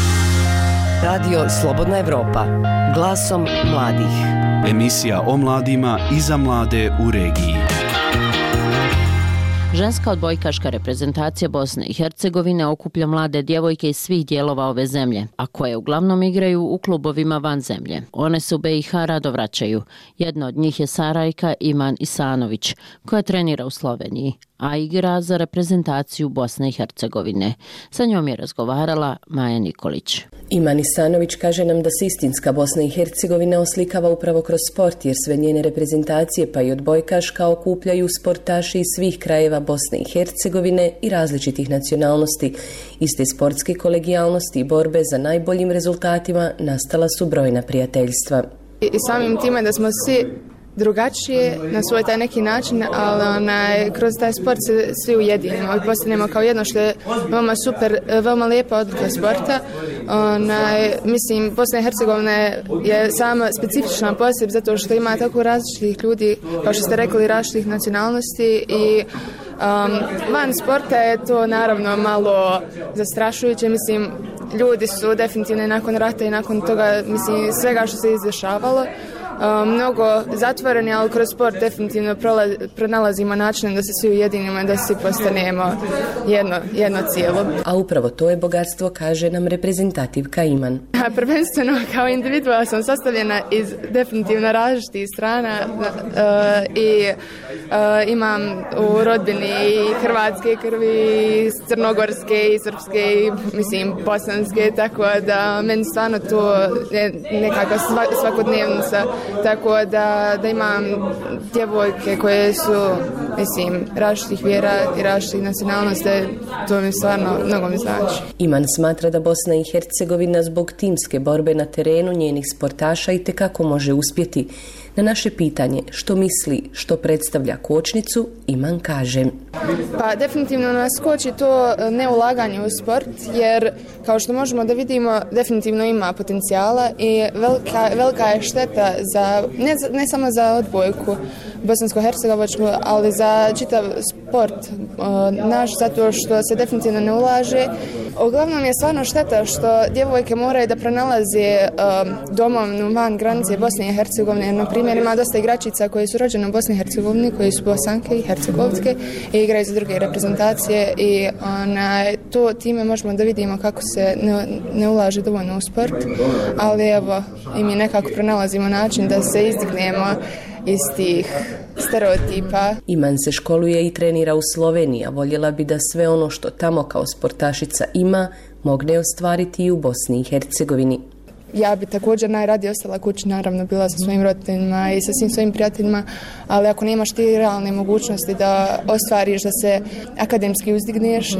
Radio Slobodna Evropa, glasom mladih. Emisija o mladima i za mlade u regiji. Ženska odbojkaška reprezentacija Bosne i Hercegovine okuplja mlade djevojke iz svih dijelova ove zemlje, a koje uglavnom igraju u klubovima van zemlje. One se u BiH rado vraćaju. Jedna od njih je Sarajka Iman Isanović, koja trenira u Sloveniji, a igra za reprezentaciju Bosne i Hercegovine. Sa njom je razgovarala Maja Nikolić. Iman Isanović kaže nam da se istinska Bosna i Hercegovina oslikava upravo kroz sport, jer sve njene reprezentacije, pa i odbojkaška, okupljaju sportaši iz svih krajeva Bosne i Hercegovine i različitih nacionalnosti. Iz te sportske kolegijalnosti i borbe za najboljim rezultatima nastala su brojna prijateljstva. I samim time da smo svi drugačije na svoj taj neki način, ali kroz taj sport se svi ujedinimo i postanemo kao jedno, što je veoma super, veoma lijepa odlika sporta. Mislim, Bosna i Hercegovina je sama specifična poseb zato što ima tako različitih ljudi, kao što ste rekli, različitih nacionalnosti i van sporta je to naravno malo zastrašujuće. Mislim, ljudi su definitivno nakon rata i nakon toga, mislim, svega što se izdešavalo, mnogo zatvoreni, ali kroz sport definitivno pronalazimo način da se svi ujedinimo i da svi postanemo jedno cijelo. A upravo to je bogatstvo, kaže nam reprezentativka Iman. Prvenstveno kao individua sam sastavljena iz definitivno različitih strana i imam u rodbini i hrvatske krvi, i crnogorske, i srpske, i mislim bosanske, tako da meni stvarno to je nekakva svakodnevnica. Tako da imam djevojke koje su, mislim, različitih vjera i različitih nacionalnosti, to mi stvarno mnogo mi znači. Iman smatra da Bosna i Hercegovina zbog timske borbe na terenu njenih sportaša itekako može uspjeti. Na naše pitanje što misli, što predstavlja kočnicu, Iman kaže: Pa definitivno nas koči to neulaganje u sport, jer kao što možemo da vidimo, definitivno ima potencijala i velika je šteta za, ne samo za odbojku bosansko-hercegovačku, ali za čitav sport naš, zato što se definitivno ne ulaže. Uglavnom je stvarno šteta što djevojke moraju da pronalaze domovnu van granice Bosne i Hercegovine. Na primjer, ima dosta igračica koje su rođene u Bosni i Hercegovini, koje su bosanke i hercegovske i igraju za druge reprezentacije i to time možemo da vidimo kako se ne ulaže dovoljno u sport, ali evo i mi nekako pronalazimo način da se izdignemo iz tih stereotipa. Iman se školuje i trenira u Sloveniji, a voljela bi da sve ono što tamo kao sportašica ima mogne ostvariti i u Bosni i Hercegovini. Ja bi također najradije ostala kući, naravno bila sa svojim roditeljima i sa svim svojim prijateljima, ali ako nemaš ti realne mogućnosti da ostvariš, da se akademski uzdigneš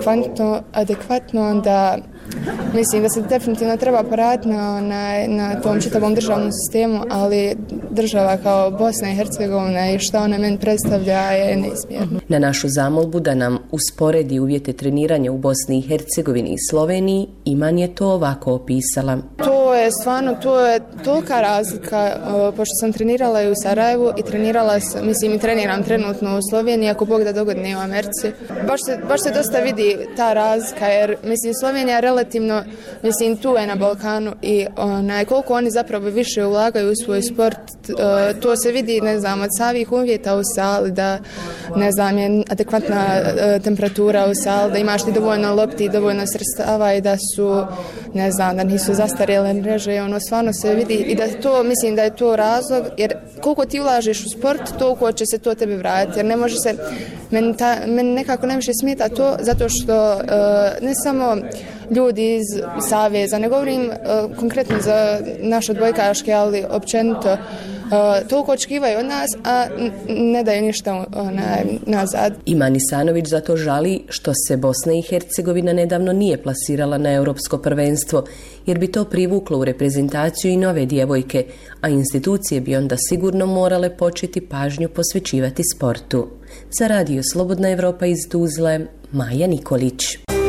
adekvatno, onda mislim da se definitivno treba poraditi na tom čitavom državnom sistemu, ali država kao Bosna i Hercegovina i šta ona meni predstavlja je neizmjerno. Na našu zamolbu da nam usporedi uvjete treniranja u Bosni i Hercegovini i Sloveniji, Iman je to ovako opisala. To je stvarno, to je tolika razlika, pošto sam trenirala i u Sarajevu i treniram trenutno u Sloveniji, ako Bog da dogodne u Americi. Baš se dosta vidi ta razlika, jer mislim Slovenija relativno, mislim tu je na Balkanu i koliko oni zapravo više ulagaju u svoj sport, to se vidi, ne znam, od samih uvjeta u sali, da ne znam, je adekvatna temperatura u sali, da imaš ti dovoljno lopti, dovoljno sredstava i da su, ne znam, da nisu zastarjele mreže, ono stvarno se vidi i da to, mislim da je to razlog, jer koliko ti ulažeš u sport, toliko će se to tebi vratiti, jer ne može se, meni nekako najviše smeta to, zato što ne samo ljudi iz saveza, ne govorim konkretno za naše odbojkaške, ali općenito toliko očekivaju od nas, a ne daju ništa nazad. Iman Isanović zato žali što se Bosna i Hercegovina nedavno nije plasirala na europsko prvenstvo, jer bi to privuklo u reprezentaciju i nove djevojke, a institucije bi onda sigurno morale početi pažnju posvećivati sportu. Za Radio Slobodna Evropa iz Tuzle, Maja Nikolić.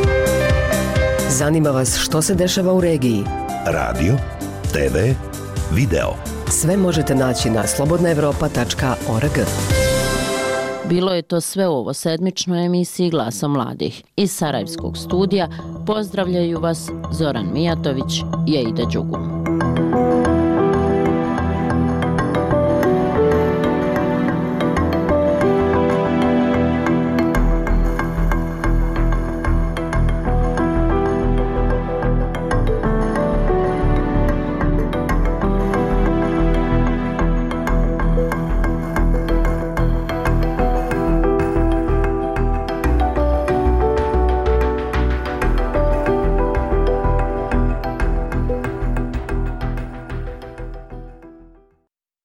Zanima vas što se dešava u regiji? Radio, TV, video. Sve možete naći na slobodnaevropa.org. Bilo je to sve u ovo sedmičnoj emisiji Glasa mladih. Iz Sarajevskog studija pozdravljaju vas Zoran Mijatović i Aida Đugum.